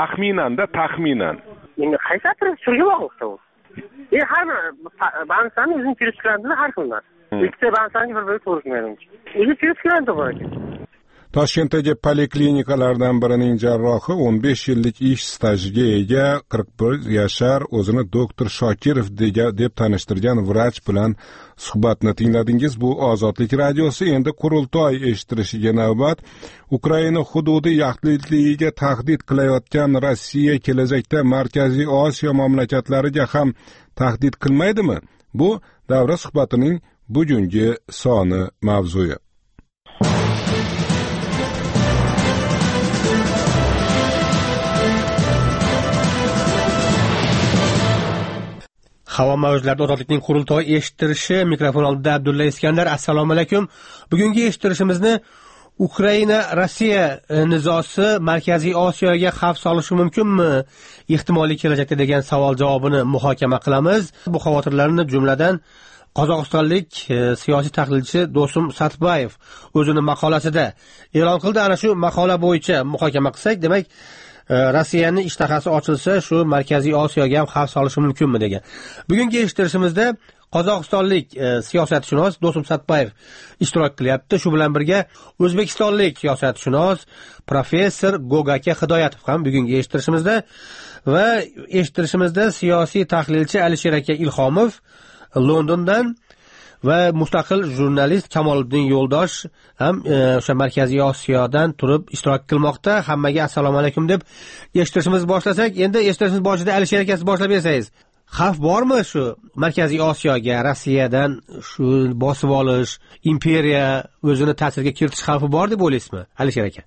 Taxminan. Endi qaysi turga bog'liq u? Har bansaning o'zining viruslanti har xil. Ikkita bansaning bir-biriga to'g'ri kelmaydi. O'zi viruslanti bor ekan. Toshkentdagi poliklinikalardan birining jarrohi 15 yillik ish stajiga ega 41 yashar o'zini doktor Shokirov deb tanishtirgan vrach bilan suhbatni tingladingiz. Bu Ozodlik radiosi. Endi qurultoy eshittirishiga navbat. Ukraina hududi yaxlitligiga tahdid qilayotgan Rossiya kelajakda Markaziy Osiyo mamlakatlariga ham tahdid qilmaydimi? Bu davra suhbatining bugungi soni mavzusi. Havo mavjlarida Ozodlikning qurultoy eshittirishi, mikrofon oldida Abdulla Iskandar. Assalomu alaykum. Bugungi eshittirishimizni Ukraina Rossiya nizosi Markaziy Osiyoga xavf solishi mumkinmi? Ehtimoliy kelajakda degan savol javobini muhokama qilamiz. Bu xavotirlarni jumladan Qozog'istonlik siyosiy tahlilchi Do'stum Satbayev o'zining maqolasida e'lon qildi. Ana shu maqola bo'yicha muhokama qilsak, demak Rossiyaning ishtahasi ochilsa, shu Markaziy Osiyoga ham xavf solishi mumkinmi degan. Bugungi eshittirishimizda Qozog'istonlik siyosatshunos Do'stum Satbayev ishtirok qilyapti. Shu bilan birga O'zbekistonlik siyosatshunos professor Gogaka Hidoyatov ham bugungi eshittirishimizda va eshittirishimizda siyosiy tahlilchi Alisher aka Ilhomov Londondan va mustaqil jurnalist Kamoliddin Yo'ldosh ham o'sha Markaziy Osiyodan turib ishtirok qilmoqda. Hammaga assalomu alaykum deb eshittirishimizni boshlasak, endi eshittirishimiz boshida Alisher aka siz boshlab bersangiz. Xavf bormi shu Markaziy Osiyoga Rossiyadan shu bosib olish, imperiya o'zini ta'sirga kiritish xavfi bor deb o'ylaysizmi, Alisher aka?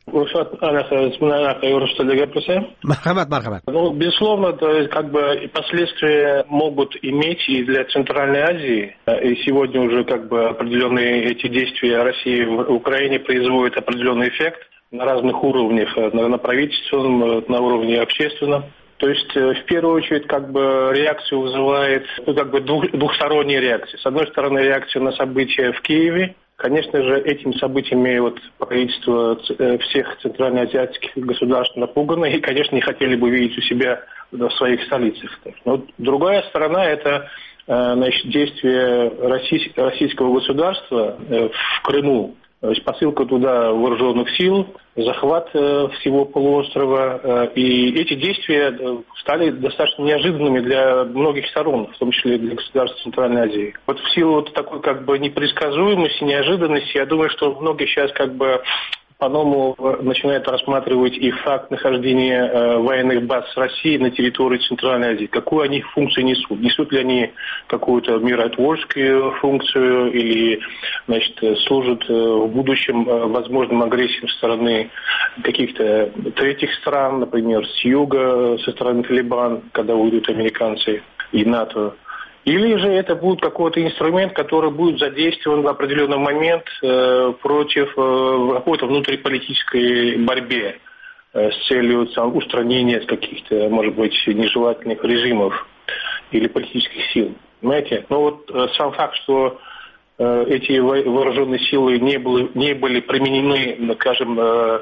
Marhamat. Ну, безусловно, то есть как бы последствия могут иметь и для Центральной Азии. И сегодня уже как бы определенные эти действия России в Украине производят определенный эффект на разных уровнях, на правительственном, на уровне общественном. То есть, в первую очередь, как бы реакцию вызывает, как бы двухсторонняя реакция. С одной стороны, реакция на события в Киеве. Конечно же, этими событиями правительство всех центральноазиатских государств напугано и, конечно, не хотели бы видеть у себя в своих столицах. Но другая сторона – это действия российского государства в Крыму. То есть посылка туда вооруженных сил, захват всего полуострова. И эти действия стали достаточно неожиданными для многих сторон, в том числе для государств Центральной Азии. Вот в силу такой непредсказуемости, неожиданности, я думаю, что многие сейчас по-новому начинают рассматривать и факт нахождения военных баз России на территории Центральной Азии. Какую они функцию несут? Несут ли они какую-то миротворческую функцию или, служат в будущем возможным агрессиям со стороны каких-то третьих стран, например, с юга, со стороны Талибан, когда уйдут американцы и НАТО? Или же это будет какой-то инструмент, который будет задействован в определенный момент против какой-то внутриполитической борьбе с целью устранения каких-то, может быть, нежелательных режимов или политических сил. Понимаете? Но сам факт, что эти вооруженные силы не были применены, скажем,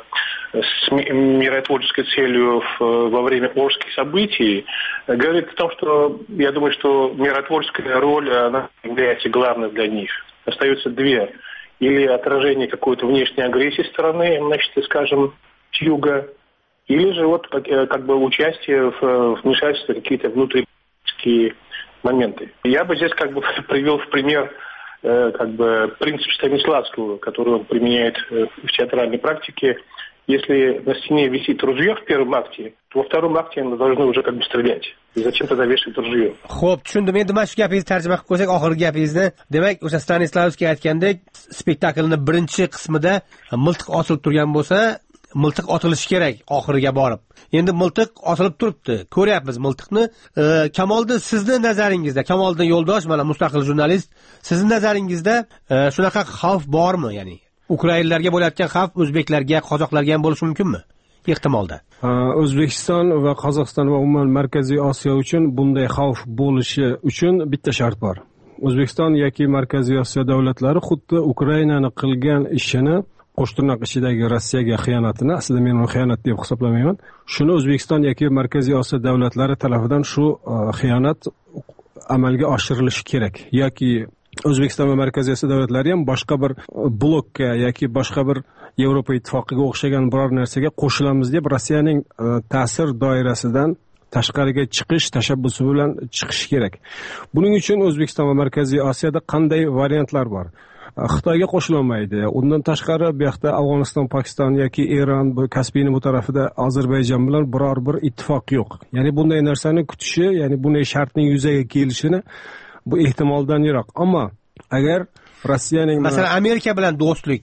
с миротворческой целью во время Орских событий, говорит о том, что я думаю, что миротворческая роль она является главной для них. Остаются две. Или отражение какой-то внешней агрессии стороны, скажем, с юга, или же участие в вмешательстве в какие-то внутриполитические моменты. Я бы здесь привел в пример принцип Станиславского, который он применяет в театральной практике. Если на стене висит ружье в первом акте, то во втором акте мы должны уже стрелять. И зачем тогда вешать rujyo? Xo'p, tushundim. Endi mana shu gapingizni tarjima qilib qo'ysak, oxirgi gapingizni, demak, o'sha Stanislavskiy aytgandek, spektaklning birinchi qismida miltiq osilib turgan bo'lsa, miltiq otilishi kerak oxiriga borib. Endi miltiq osilib turibdi. Ko'ryapmiz miltiqni. Kamoliddin, sizni nazaringizda, Kamoliddin Yo'ldosh, mana mustaqil jurnalist, sizning nazaringizda shunaqa xavf bormi, ya'ni? Ukrainalarga bo'layotgan xavf o'zbeklarga, qozoqlarga ham bo'lishi mumkinmi? Ehtimolda. O'zbekiston va Qozog'iston va umuman Markaziy Osiyo uchun bunday xavf bo'lishi uchun bitta shart bor. O'zbekiston yoki Markaziy Osiyo davlatlari xuddi Ukrainani qilgan ishini, qo'shtirnoq ichidagi Rossiyaga xiyonatini, aslida men uni xiyonat deb hisoblamayman. Shuni O'zbekiston yoki Markaziy Osiyo davlatlari tomonidan shu xiyonat amalga oshirilishi kerak. Yoki O'zbekiston va Markaziy Osiyo davlatlari ham boshqa bir blokka yoki boshqa bir Yevropa ittifoqiga o'xshagan biror narsaga qo'shilamiz deb Rossiyaning ta'sir doirasidan tashqariga chiqish tashabbusi bilan chiqish kerak. Buning uchun O'zbekiston va Markaziy Osiyoda qanday variantlar bor? Xitoyga qo'shilolmaydi. Undan tashqari bu yoqda Afg'oniston, Pokiston yoki Eron, bu Kaspiyning bu tarafida Ozarbayjon bilan biror bir ittifoq yo'q. Ya'ni bunday narsani kutishi, ya'ni bunday shartning yuzaga kelishini bu ehtimoldan yiroq. Ammo agar Rossiyaning masalan Amerika bilan do'stlik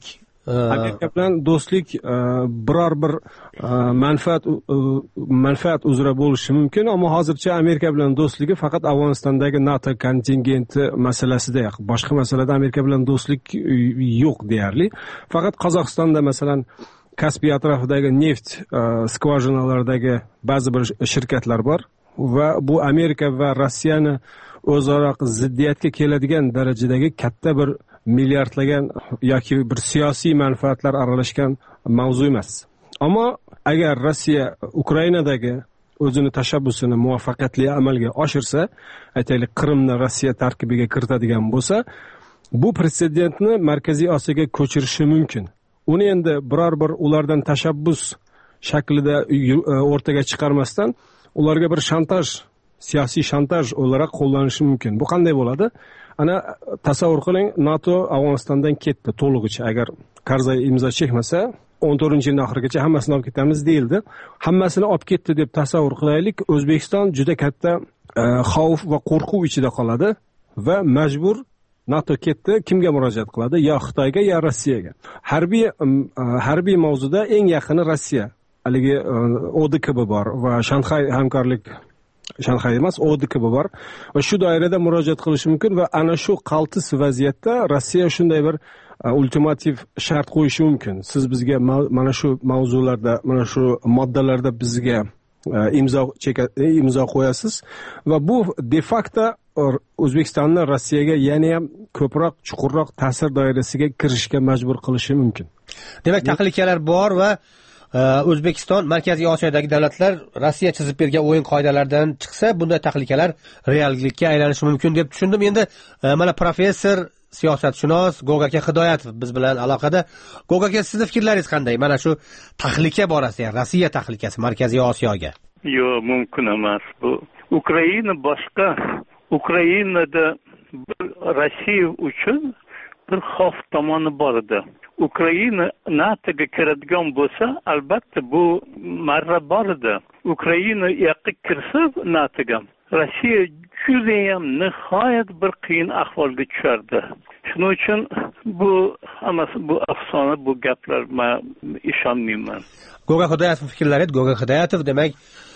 biror bir manfaat uzra bo'lishi mumkin, ammo hozircha Amerika bilan do'stligi faqat Afg'onistondagi NATO kontingenti masalasida, boshqa masalada Amerika bilan do'stlik yo'q deyarli. Faqat Qozog'istonda masalan Kaspiy atrofidagi neft skvajinalaridagi ba'zi bir shirkatlar bor va bu Amerika va Rossiyani o'zaro ziddiyatga keladigan darajadagi katta bir milliardlagan yoki bir siyosiy manfaatlar aralashgan mavzu emas. Ammo agar Rossiya Ukrainadagi o'zini tashabbusini muvaffaqiyatli amalga oshirsa, aytaylik Qrimni Rossiya tarkibiga kiritadigan bo'lsa, bu prezidentni Markaziy Osiyoga ko'chirishi mumkin. Uni endi biror bir ulardan tashabbus shaklida o'rtaga chiqarmasdan ularga bir siyosiy shantaj o'larak qo'llanishi mumkin. Bu qanday bo'ladi? Ana tasavvur qiling, NATO Afg'onistondan ketdi to'lig'icha. Agar Karzay imzo chekmasa, 14-yilning oxirigacha hammasini olib ketamiz deyildi. Hammasini olib ketdi deb tasavvur qilaylik. O'zbekiston juda katta xavf va qo'rquv ichida qoladi va majbur NATO ketdi, kimga murojaat qiladi? Yo Xitoyga, yo Rossiyaga. Harbiy mavzuda eng yaqini Rossiya. Haligi ODKB bor va Shanxay hamkorlik Shanxay emas, ODKB bor va shu doirada murojaat qilishi mumkin va ana shu qaltis vaziyatda Rossiya shunday bir ultimativ shart qo'yishi mumkin. Siz bizga mana shu mavzularda, mana shu moddalarda bizga imzo qo'yasiz va bu de facto O'zbekistonni Rossiyaga yana ham ko'proq, chuqurroq ta'sir doirasiga kirishga majbur qilishi mumkin. Demak, tahlikalar bor va O'zbekiston Markaziy Osiyodagi davlatlar Rossiya chizib bergan o'yin qoidalaridan chiqsa, bunday tahlikalar reallikka aylanishi mumkin deb tushundim. Endi mana professor siyosatshunos Go'gaka Hidoyatov biz bilan aloqada. Go'gaka, sizning fikrlaringiz qanday? Mana shu tahlika borasida, Rossiya tahlikasi Markaziy Osiyoga. Yo'q, mumkin emas bu. Ukraina boshqa. Ukrainada Rossiya uchun bir xavf tomoni bor edi. Ukraina NATOga kiradigan bo'lsa, albatta bu marra bor edi. Ukraina yoqqa kirsa NATOga, Rossiya judayam nihoyat bir qiyin ahvolga tushardi. Shuning uchun bu hammasi bu afsona, bu gaplar men ishonmayman. Go'gaka Hidoyatov fikrlari, Go'gaka Hidoyatov demak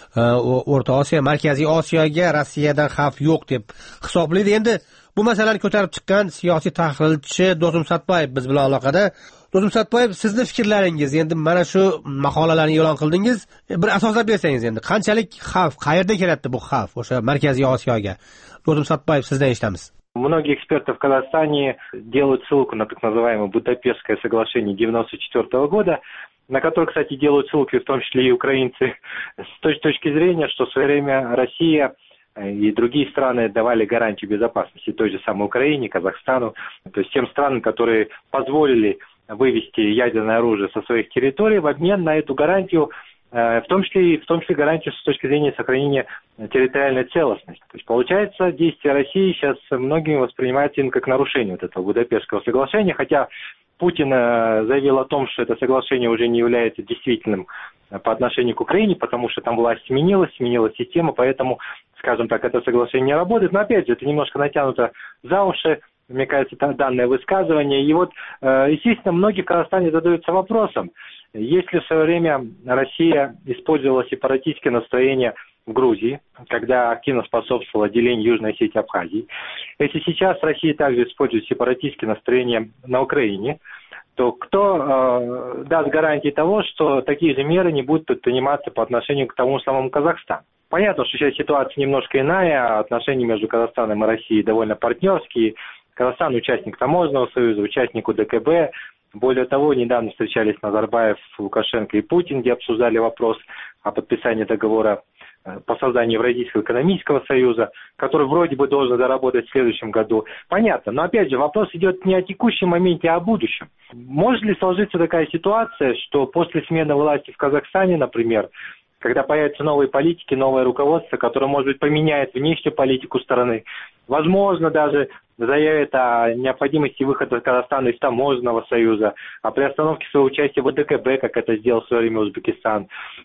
O'rta Osiyo, Markaziy Osiyoga Rossiyadan xavf yo'q deb hisoblaydi. Endi bu masalani ko'tarib chiqqan siyosiy tahlilchi Do'stum Satbayev biz bilan aloqada. Do'stum Satbayev, sizning fikrlaringiz, endi mana shu maqolalarni e'lon qildingiz, bir asoslab bersangiz, endi qanchalik xavf, qayerdan keladi bu xavf o'sha Markaziy Osiyoga? Do'stum Satbayev, sizdan eshitamiz. Многие эксперты в Казахстане делают ссылку на так называемое Будапештское соглашение 1994 года, на которое, кстати, делают ссылки в том числе и украинцы, с той точки зрения, что в свое время Россия и другие страны давали гарантию безопасности той же самой Украине, Казахстану, то есть тем странам, которые позволили вывести ядерное оружие со своих территорий в обмен на эту гарантию, в том числе гарантию с точки зрения сохранения территориальной целостности. То есть, получается, действия России сейчас многими воспринимаются именно как нарушение вот этого Будапештского соглашения, хотя Путин заявил о том, что это соглашение уже не является действительным по отношению к Украине, потому что там власть сменилась система, поэтому, скажем так, это соглашение не работает. Но опять же, это немножко натянуто за уши, мне кажется, это данное высказывание. И вот, естественно, многие в Казахстане задаются вопросом, если в свое время Россия использовала сепаратистские настроения в Грузии, когда активно способствовала делению Южной Осетии и Абхазии, если сейчас Россия также использует сепаратистские настроения на Украине, то кто даст гарантии того, что такие же меры не будут предприниматься по отношению к тому самому Казахстану? Понятно, что сейчас ситуация немножко иная, отношения между Казахстаном и Россией довольно партнерские. Казахстан участник Таможенного союза, участник УДКБ. Более того, недавно встречались Назарбаев, Лукашенко и Путин, где обсуждали вопрос о подписании договора по созданию Евразийского экономического союза, который вроде бы должен заработать в следующем году. Понятно, но опять же вопрос идет не о текущем моменте, а о будущем. Может ли сложиться такая ситуация, что после смены власти в Казахстане, например, когда появятся новые политики, новое руководство, которое, может быть, поменяет внешнюю политику страны, возможно, даже заявит о необходимости выхода Казахстана из Таможенного союза, о приостановке своего участия в ОДКБ, как это сделал в свое время Узбекистан.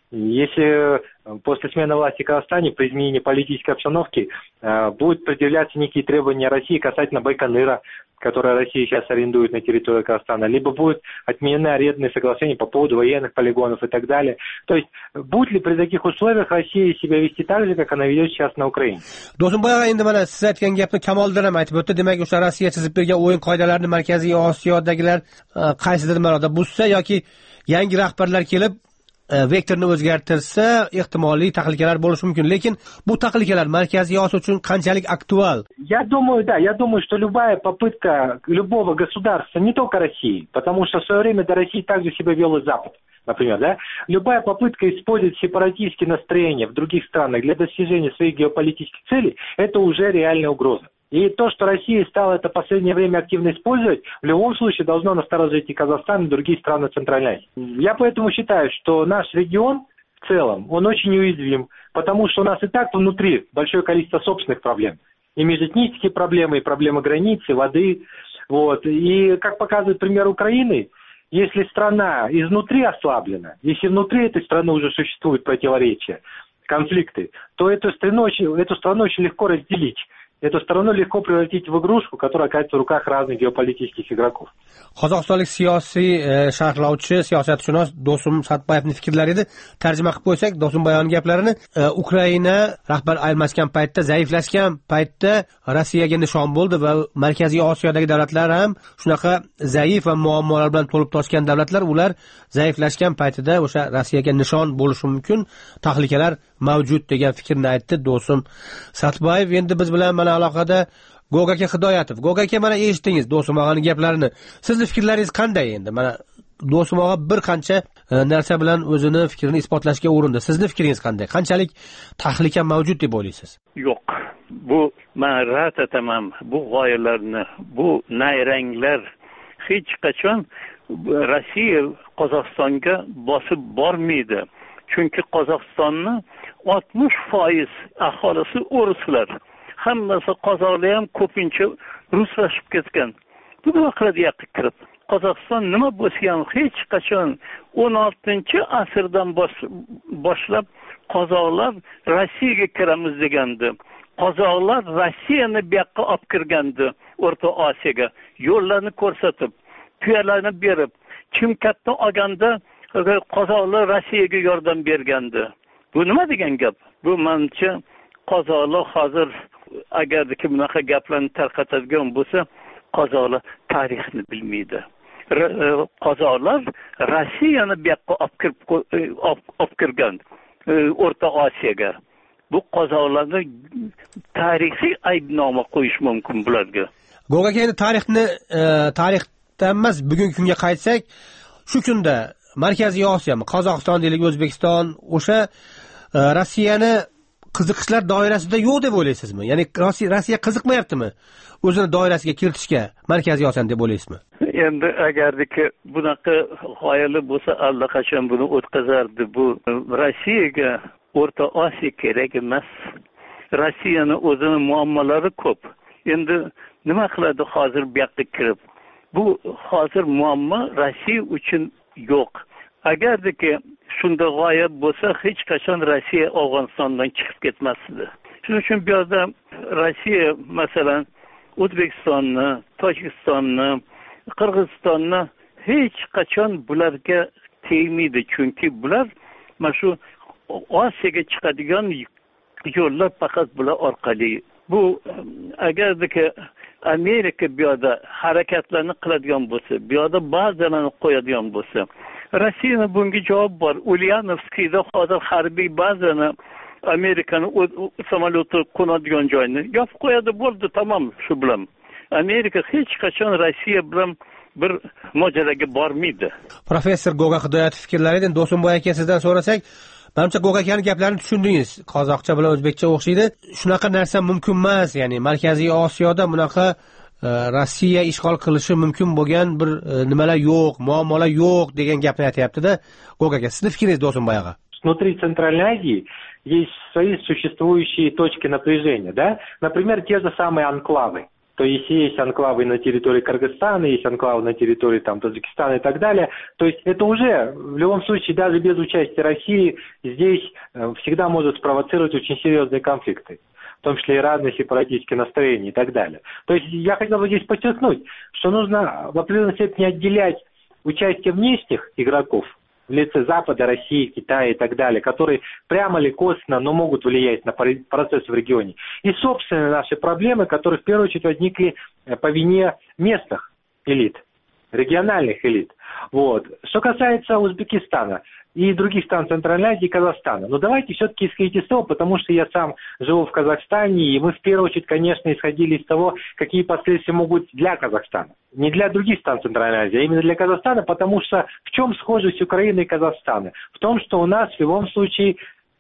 Если после смены власти в Казахстане при изменении политической обстановки будут предъявляться некие требования России касательно Байконура, которые Россия сейчас арендует на территории Казахстана, либо будут отменены арендные соглашения по поводу военных полигонов и так далее. То есть, будет ли при таких условиях Россия себя вести так же, как она ведет сейчас на Украине? Do'stum boya endi mana siz aytgan gapni Kamoliddin ham aytib o'tdi. Demak, o'sha Rossiya chizib bergan o'yin qoidalarini Markaziy Osiyodagilar qaysidir ma'noda buzsa yoki yangi rahbarlar kelib vektorni o'zgartirsa, ehtimoliy tahlikalar bo'lishi mumkin. Lekin bu tahlikalar Markaziy Osiyo uchun qanchalik aktual? Я думаю, что любая попытка любого государства, не только России, потому что в свое время до России также себя вел и Запад, например, да, любая попытка использовать сепаратистские настроения в других странах для достижения своих геополитических целей, это уже реальная угроза. И то, что Россия стала это в последнее время активно использовать, в любом случае должно насторожить и Казахстан, и другие страны Центральной Азии. Я поэтому считаю, что наш регион в целом, он очень уязвим, потому что у нас и так внутри большое количество собственных проблем. И межэтнические проблемы, и проблемы границы, воды. Вот. И, как показывает пример Украины, если страна изнутри ослаблена, если внутри этой страны уже существуют противоречия, конфликты, то эту страну очень легко разделить. Эту страну легко превратить в игрушку, которая окажется в руках разных геополитических игроков. Qozog'istonlik siyosiy sharhlovchi, siyosatshunos Do'stum Satbayevning fikrlari edi. Tarjima qilib qo'ysak, Do'stum bayoning gaplarini, Ukraina rahbar almashgan paytda, zaiflashgan paytda Rossiyaga nishon bo'ldi va Markaziy Osiyodagi davlatlar ham shunaqa zaif va muammolar bilan to'lib toshgan davlatlar, ular zaiflashgan paytida o'sha Rossiyaga nishon bo'lishi mumkin, tahlikalar mavjud degan fikrni aytdi Do'stum Satbayev. Endi biz bilan mana aloqada Go'gaka Hidoyatov. Go'gaka, mana eshitdingiz Do'stum og'aning gaplarini. Sizning fikrlaringiz qanday endi? Mana Do'stum og'a bir qancha narsa bilan o'zini fikrini isbotlashga urindi. Sizni fikringiz qanday? Qanchalik tahlika mavjud deb o'ylaysiz? Yo'q. Bu men rad etaman bu g'oyalarni, bu nayranglar hech qachon Rossiya Qozog'istonga bosib bormaydi. Chunki Qozog'istonni 60% aholisi o'rislar. Hammasi qozoqlar ham ko'pincha ruslashib ketgan. Bu nima qiladi yoqqa kirib? Qozog'iston nima bo'lsa ham hech qachon 16-asrdan boshlab qozoqlar Rossiyaga kiramiz degandi. Qozoqlar Rossiyani bu yoqqa olib kirgandi, O'rta Osiyoga. Yo'llarni ko'rsatib, tuyalarni berib, Chimkatni olganda qozoqlar Rossiyaga yordam bergandi. Bu nima degan gap? Bu menimcha qozoqlar hozir agardiki bunaqa gaplarni tarqatadigan bo'lsa, qozoqlar tarixni bilmaydi. Qozoqlar Rossiyani bu yoqqa olib kirgan O'rta Osiyoga. Bu qozoqlarni tarixiy aybnoma qo'yish mumkin bularga. Go'gakayni tarixdan emas, bugungi kunga qaytsak, shu kunda Markaziy Osiyo, Qozog'iston deylik, O'zbekiston o'sha Rossiyani qiziqishlar doirasida yo'q deb o'ylaysizmi? Ya'ni Rossiya qiziqmayaptimi o'zini doirasiga kiritishga Markaziy Osiyoni deb o'ylaysizmi? Endi agardiki bunaqa g'oyalar bo'lsa, allaqachon buni o'tkazardi. Bu Rossiyaga O'rta Osiyo kerak emas. Rossiyani o'zini muammolari ko'p. Endi nima qiladi hozir bu yoqqa kirib? Bu hozir muammo Rossiya uchun yo'q. Agardiki shunda g'oya bo'lsa, hech qachon Rossiya Afg'onistondan chiqib ketmasdi. Shuning uchun bu yerda Rossiya masalan O'zbekistonni, Tojikistonni, Qirg'izistonni hech qachon bularga tegmaydi, chunki bular mana shu Osiyoga chiqadigan yo'llar faqat bular orqali. Bu agardiki Amerika bu yerda harakatlarni qiladigan bo'lsa, bu yerda bazalarni qo'yadigan bo'lsa, Rossiyaning bunga javob bor. Ulyanovskiyda hozir harbiy bazani Amerikani samolyoti qo'nadigan joyni yopib qo'yadi, bo'ldi, tamom, shu bilan. Amerika hech qachon Rossiya bilan bir mojaraga bormaydi. Professor Goga Hidoyatov fikrlaridan Do'stinboy aka sizdan so'rasak, menimcha Goga akaning gaplarini tushundingiz. Qozoqcha bilan o'zbekcha o'xshaydi. Shunaqa narsa mumkin emas, ya'ni Markaziy Osiyoda bunaqa Rossiya ishg'ol qilishi mumkin bo'lgan bir nimalar yo'q, muammolar yo'q degan gapni aytayapti-da. Goga aka, sizning fikringiz Do'stinboy aka? Внутри Центральной Азии есть свои существующие точки напряжения, да? Например, те же самые анклавы. То есть есть анклавы на территории Кыргызстана, есть анклавы на территории там Таджикистана и так далее. То есть это уже в любом случае даже без участия России здесь всегда может спровоцировать очень серьезные конфликты, в том числе и разные сепаратистские настроения и так далее. То есть я хотел бы здесь подчеркнуть, что нужно в определенной степени отделять участие внешних игроков в лице Запада, России, Китая и так далее, которые прямо или косвенно, но могут влиять на процессы в регионе. И собственные наши проблемы, которые в первую очередь возникли по вине местных элит, региональных элит. Вот. Что касается Узбекистана и других стран Центральной Азии и Казахстана, но давайте все-таки исходить из того, потому что я сам живу в Казахстане, и мы в первую очередь, конечно, исходили из того, какие последствия могут для Казахстана. Не для других стран Центральной Азии, а именно для Казахстана, потому что в чем схожесть Украины и Казахстана? В том, что у нас в любом случае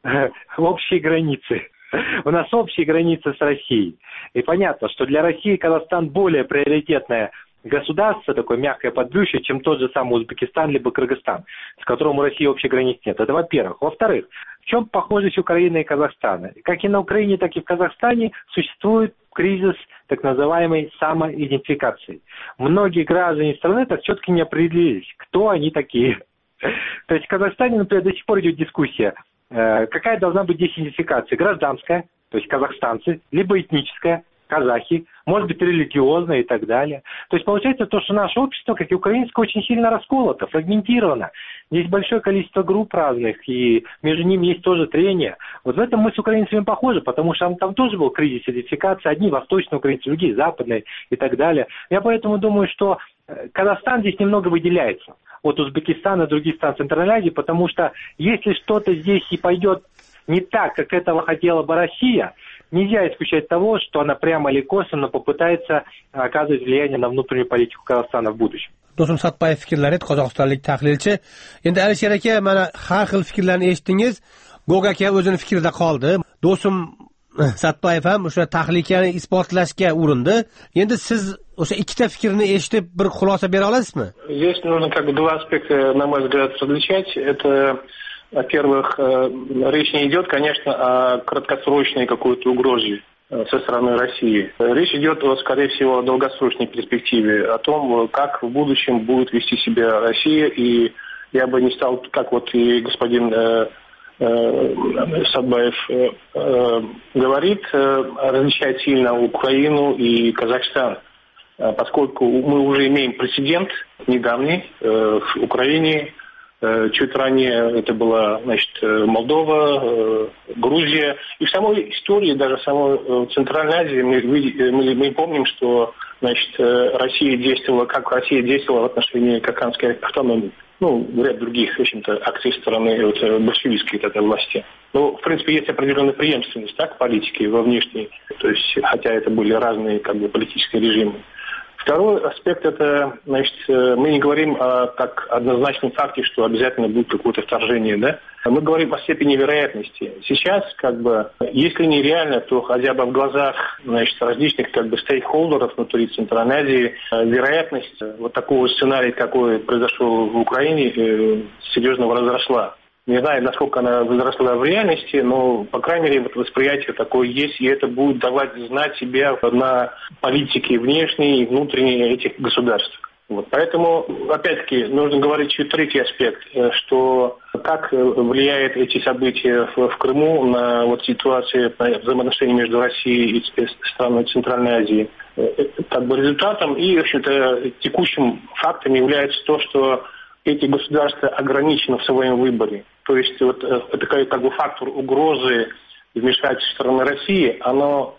общие границы. У нас общие границы с Россией. И понятно, что для России Казахстан более приоритетное государство, такое мягкое подбрюшье, чем тот же самый Узбекистан либо Кыргызстан, с которым у России общей границ нет. Это во-первых. Во-вторых, в чем похожесть Украины и Казахстана? Как и на Украине, так и в Казахстане существует кризис так называемой самоидентификации. Многие граждане страны так четко не определились, кто они такие. То есть в Казахстане, например, до сих пор идет дискуссия, какая должна быть здесь идентификация. Гражданская, то есть казахстанцы, либо этническая, казахи, может быть, религиозная и так далее. То есть получается то, что наше общество, как и украинское, очень сильно расколото, фрагментировано. Есть большое количество групп разных, и между ними есть тоже трения. Вот в этом мы с украинцами похожи, потому что там тоже был кризис идентификации. Одни восточные украинцы, другие западные и так далее. Я поэтому думаю, что Казахстан здесь немного выделяется от Узбекистана и других стран Центральной Азии, потому что если что-то здесь и пойдет не так, как этого хотела бы Россия, нельзя исключать того, что она прямо или косвенно попытается оказывать влияние на внутреннюю политику Казахстана в будущем. do'stim Satpayev fikrlari edi, qozog'istonlik tahlilchi. Endi Alisher aka, mana har xil fikrlarni eshitdingiz. Gog aka o'zini fikrida qoldi. Do'stim Satpayev ham o'sha tahlikani isbotlashga urindi. Endi siz o'sha ikkita fikrni eshitib bir xulosa bera olasizmi? Здесь нужно два аспекта, на мой взгляд, различать. Это, во-первых, речь не идет, конечно, о краткосрочной какой-то угрозе со стороны России. Речь идет, скорее всего, о долгосрочной перспективе, о том, как в будущем будет вести себя Россия. И я бы не стал, как вот и господин Сатбаев говорит, различать сильно Украину и Казахстан, поскольку мы уже имеем прецедент недавний в Украине. Чуть ранее это была, значит, Молдова, Грузия. И в самой истории, даже в самой Центральной Азии, мы помним, что, значит, Россия действовала в отношении Коканской автономии. Ряд других, в общем-то, акций со стороны большевистской этой власти. В принципе, есть определенная преемственность, так, политики во внешней, то есть, хотя это были разные, политические режимы. Второй аспект – это, значит, мы не говорим о так однозначном факте, что обязательно будет какое-то вторжение, да? Мы говорим о степени вероятности. Сейчас, если не реально, то хотя бы в глазах, значит, различных, стейкхолдеров внутри Центральной Азии, вероятность вот такого сценария, какой произошел в Украине, серьезно возросла. Не знаю, насколько она возросла в реальности, но, по крайней мере, восприятие такое есть, и это будет давать знать себя на политике внешней и внутренней этих государств. Поэтому, опять-таки, нужно говорить еще третий аспект, что как влияют эти события в Крыму на ситуацию, на взаимоотношения между Россией и странами Центральной Азии. Результатом и, в общем-то, текущим фактом является то, что эти государства ограничены в своем выборе. То есть это фактор угрозы вмешательства стороны России, оно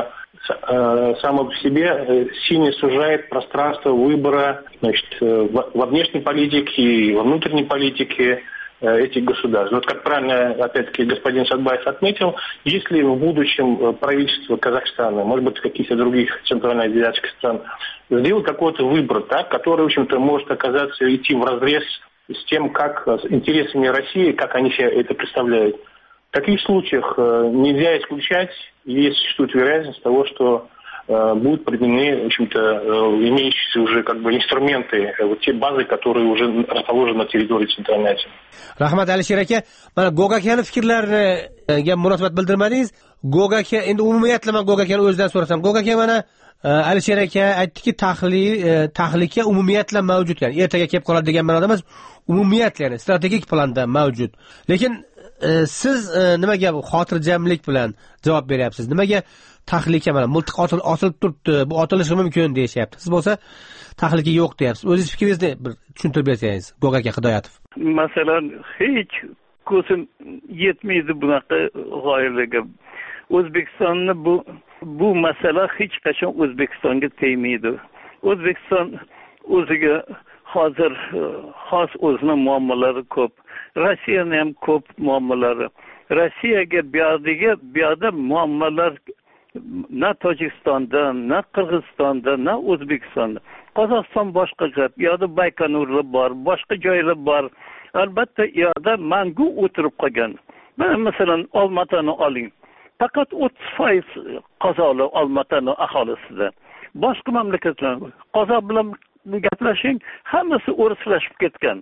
само по себе сильно сужает пространство выбора, значит, во внешней политике и во внутренней политике этих государств. Как правильно, опять-таки, господин Сатбаев отметил, если в будущем правительство Казахстана, может быть, каких-то других центральноазиатских стран, сделает какой-то выбор, который, в общем-то, может оказаться идти вразрез с тем, как с интересами России, как они себе это представляют. В таких случаях нельзя исключать, и существует вероятность того, что будут применены, в общем-то, имеющиеся уже инструменты, те базы, которые уже расположены на территории Центральной Азии. Rahmat Alisher aka, mana Gog akani fikrlariga munosabat bildirmadingiz. Gog aka, endi umumiyatla men Gog akani o'zidan so'rasam, Gog aka mana Alisher aka aytdiki, tahlika umumiyatla mavjud, ya'ni ertaga kelib qoladi degan ma'noda emas, umumiyatla, ya'ni strategik planda mavjud. Lekin siz nimaga bu xotirjamlik bilan javob beryapsiz? Nimaga tahlika mana miltiq osilib turibdi, bu otilishi mumkin deyishyapti? Siz bo'lsa tahlika yo'q deyapsiz. O'zingiz fikringizni bir tushuntirib bersangiz, Gog aka Hidoyatov. Masalan, hech ko'zim yetmaydi bunaqa g'oyalarga. O'zbekistonni bu masala hech qachon O'zbekistonga tegmaydi. O'zbekiston o'ziga hozir xos o'zining muammolari ko'p. Rossiyani ham ko'p muammolari. Rossiyaga bu yoqda muammolar na Tojikistonda, na Qirg'izistonda, na O'zbekistonda. Qozog'iston boshqa gap. Bu yoqda Baykonurlar bor, boshqa joylar bor. Albatta, bu yoqda mangu o'tirib qolgan. Mana masalan Olmatani oling. Faqat 30% qozoqlar Olmatani aholisida. Boshqa mamlakatlar qozoq bilan gaplashing, hammasi o'rislashib ketgan.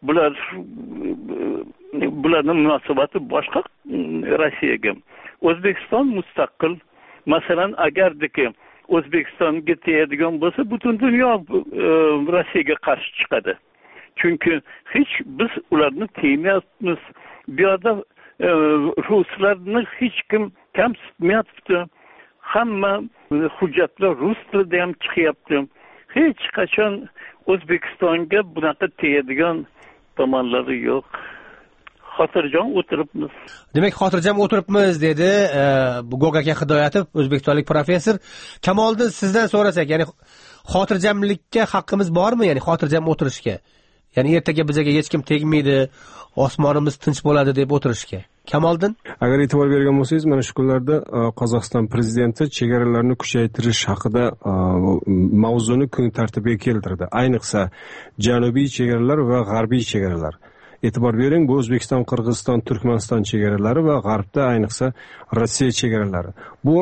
Bularning munosabati boshqa Rossiyaga. O'zbekiston mustaqil. Masalan, agardiki O'zbekistonga tegadigan bo'lsa, butun dunyo Rossiyaga qarshi chiqadi. Chunki biz ularni tegmayapmiz. Bu yerda ruslarni hech kim kam tutmayapti. Hamma hujjatlar rus tilida ham chiqyapti. Hech qachon O'zbekistonga bunaqa tegadigan tomonlari yo'q. Xotirjam o'tiribmiz. Demak, xotirjam o'tiribmiz dedi Gog aka Hidoyatov, o'zbekistonlik professor. Kamoliddin, sizdan so'rasak, ya'ni xotirjamlikka haqqimiz bormi, ya'ni xotirjam o'tirishga? Ya'ni ertaga bizga hech kim tegmaydi, osmonimiz tinch bo'ladi deb o'tirishga. Kamoliddin, agar e'tibor bergan bo'lsangiz, mana shu kunlarda Qozog'iston prezidenti chegaralarni kuchaytirish haqida mavzuni kun tartibiga keltirdi. Ayniqsa janubiy chegaralar va g'arbiy chegaralar. E'tibor bering, bu O'zbekiston, Qirg'iziston, Turkmaniston chegaralari va g'arbda ayniqsa Rossiya chegaralari. Bu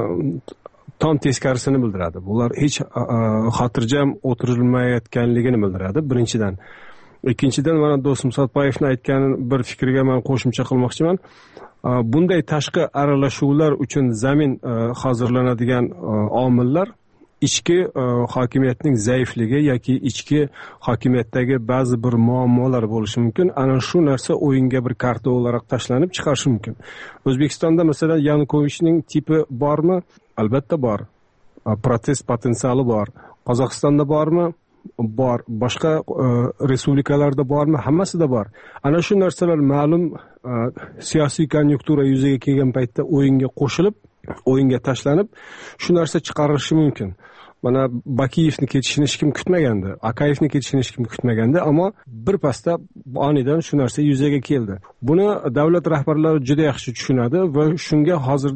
tom teskarisini bildiradi. Bular hech xotirjam o'tirilmayotganligini bildiradi, birinchidan. Ikkinchidan, mana do'stim Satpayevning aytgan bir fikriga men qo'shimcha qilmoqchiman. Bunday tashqi aralashuvlar uchun zamin hozirlanadigan omillar ichki hokimiyatning zaifligi yoki ichki hokimiyatdagi ba'zi bir muammolar bo'lishi mumkin. Ana shu narsa o'yinga bir karta o'laroq tashlanib chiqarishi mumkin. O'zbekistonda masalan Yanukovichning tipi bormi? Albatta bor. Protest potensiali bor. Qozog'istonda bormi? Bor. Boshqa respublikalarda bormi? Hammasida bor. Ana shu narsalar ma'lum siyosiy konjunktura yuzaga kelgan paytda o'yinga qo'shilib, o'yinga tashlanib, shu narsa chiqarilishi mumkin. Mana Bakiyevni ketishini hech kim kutmagandi, Akayevni ketishini hech kim kutmagandi, ammo birpasda onidan shu narsa yuzaga keldi. Buni davlat rahbarlari juda yaxshi tushunadi va shunga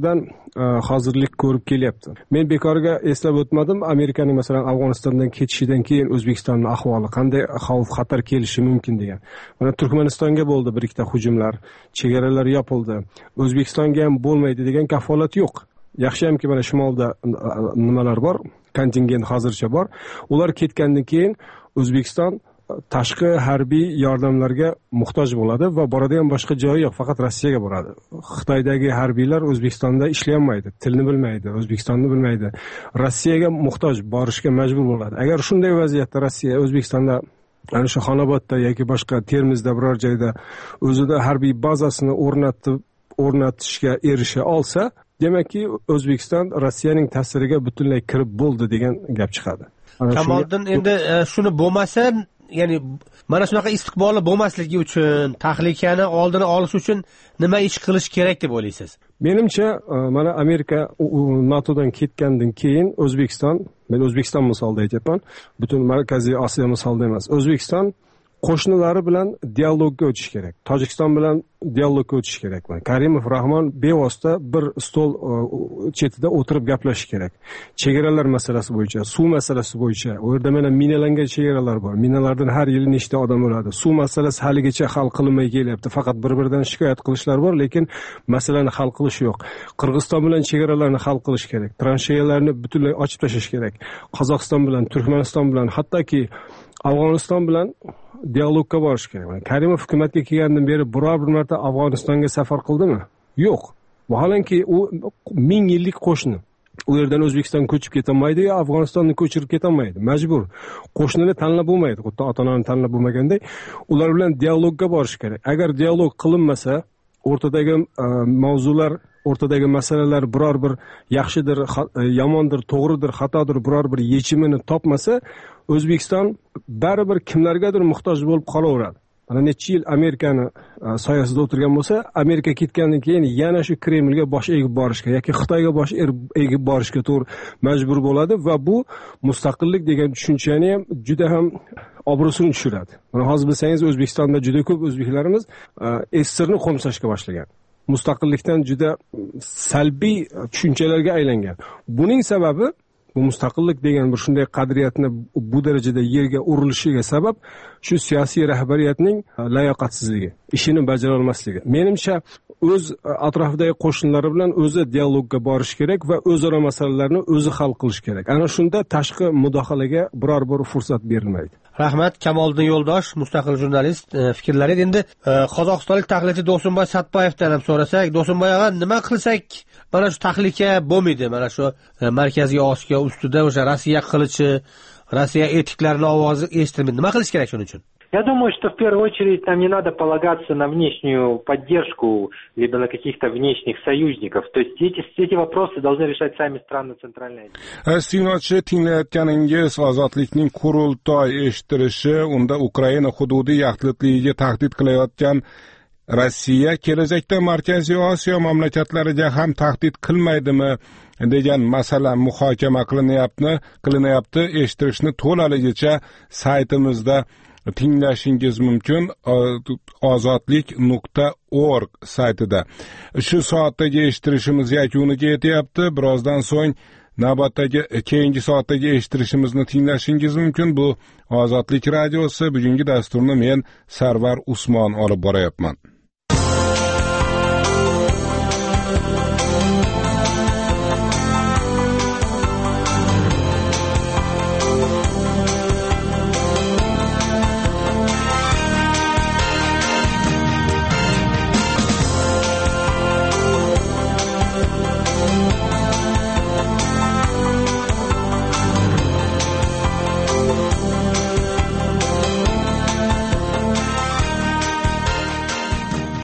hozirlik ko'rib kelyapti. Men bekorga eslab o'tmadim, Amerikaning masalan Afg'onistondan ketishidan keyin O'zbekistonning ahvoli qanday xavf-xatar kelishi mumkin degan. Mana Turkmanistonga bo'ldi bir ikkita hujumlar, chegaralar yopildi. O'zbekistonga ham bo'lmaydi degan kafolat yo'q. Yaxshi hamki mana shimolda nimalar bor, kontingent hozircha bor. Ular ketgandan keyin O'zbekiston tashqi harbiy yordamlarga muhtoj bo'ladi va boradigan boshqa joyi yo'q, faqat Rossiyaga boradi. Xitoydagi harbiylar O'zbekistonda ishlayolmaydi, tilni bilmaydi, O'zbekistonni bilmaydi. Rossiyaga muhtoj, borishga majbur bo'ladi. Agar shunday vaziyatda Rossiya O'zbekistonda ana shu Xonobodda yoki boshqa Termizda biror joyda o'zida harbiy bazasini o'rnatishga erisha olsa, demakki O'zbekiston Rossiyaning ta'siriga butunlay kirib bo'ldi degan gap chiqadi. Kamoliddin, endi shuni bo'lmasa, ya'ni mana shunaqa istiqbolli bo'lmasligi uchun, tahlikani oldini olish uchun nima ish qilish kerak deb o'ylaysiz? Menimcha, mana Amerika NATOdan ketgandan keyin O'zbekiston, men O'zbekiston misolida aytyapman, butun Markaziy Osiyo misolida emas. O'zbekiston qo'shnilari bilan dialogga o'tish kerak. Tojikiston bilan dialogga o'tish kerak. Karimov, Rahmon bevosita bir stol chetida o'tirib gaplashish kerak. Chegaralar masalasi bo'yicha, suv masalasi bo'yicha, u yerda mana minalangan chegaralar bor. Minalardan har yili nechta odam o'ladi. Suv masalasi haligacha hal qilinmay kelyapti. Faqat bir-biridan shikoyat qilishlar bor, lekin masalani hal qilish yo'q. Qirg'iziston bilan chegaralarni hal qilish kerak. Transheyalarni butunlay ochib tashlash kerak. Qozog'iston bilan, Turkmaniston bilan, hattoki Afg'oniston bilan dialogga borish kerak. Karimov hukumatga kelgandan beri biror bir marta Afg'onistonga safar qildimi? Yo'q. Vaholanki u 1000 yillik qo'shni. U yerdan O'zbekiston ko'chib ketolmaydi, Afg'onistonni ko'chirib ketolmaydi. Majbur. Qo'shnini tanlab bo'lmaydi, xuddi ota-onani tanlab bo'lmaganday, ular bilan dialogga borish kerak. Agar dialog qilinmasa, o'rtadagi mavzular, o'rtadagi masalalar biror bir yaxshidir, yomondir, to'g'ridir, xatodir, biror bir yechimini topmasa, O'zbekiston baribir kimlargadir muhtoj bo'lib qolaveradi. Mana necha yil Amerikani soyasida o'tirgan bo'lsa, Amerika ketgandan keyin yana shu Kremlga bosh egib borishga yoki Xitoyga bosh egib borishga to'g'ri majbur bo'ladi va bu mustaqillik degan tushunchani ham juda ham obro'sini tushiradi. Mana hozir bilsangiz, O'zbekistonda juda ko'p o'zbeklarimiz SSRni qo'msashga boshlagan. Mustaqillikdan juda salbiy tushunchalarga aylangan. Buning sababi, bu mustaqillik degan bir shunday qadriyatni bu darajada yerga urilishiga sabab shu siyosiy rahbariyatning layoqatsizligi, ishini bajara olmasligi. Menimcha, o'z atrofidagi qo'shnilari bilan o'zi dialogga borish kerak va o'zaro masalalarni o'zi hal qilish kerak. Ana shunda tashqi mudohalaga biror bir fursat berilmaydi. Rahmat, Kamoliddin Yo'ldosh, mustaqil jurnalist, fikrlari. Endi qozog'istonlik tahlilchi Do'stinboy Satpayevdan ham so'rasak, Do'stinboy og'a, nima qilsak mana shu tahlika bo'lmaydi? Mana shu Markaziy Osiyo ustida o'sha Rossiya qilichi, Rossiya etiklarini ovozi eshitilmaydi. Nima qilish kerak shuning uchun? Я думаю, что в первую очередь нам не надо полагаться на внешнюю поддержку, либо на каких-то внешних союзников. То есть эти вопросы должны решать сами страны Центральной Азии. Sing'otchi, tinglayotganingiz ozodlikning qurultoy eshittirishi, unda Ukraina hududiy yaxlitligiga tahdid qilayotgan Rossiya kelajakda Markaziy Osiyo mamlakatlariga ham tahdid qilmaydimi degan masala muhokama qilinyapti. Eshittirishni to'laligicha saytimizda tinglashingiz mumkin ozodlik.org saytida. Shu soatdagi eshittirishimiz yakuniga yetyapti. Birozdan so'ng navbatdagi keyingi soatdagi eshittirishimizni tinglashingiz mumkin. Bu Ozodlik radiosi. Bugungi dasturni men Sarvar Usmon olib borayapman.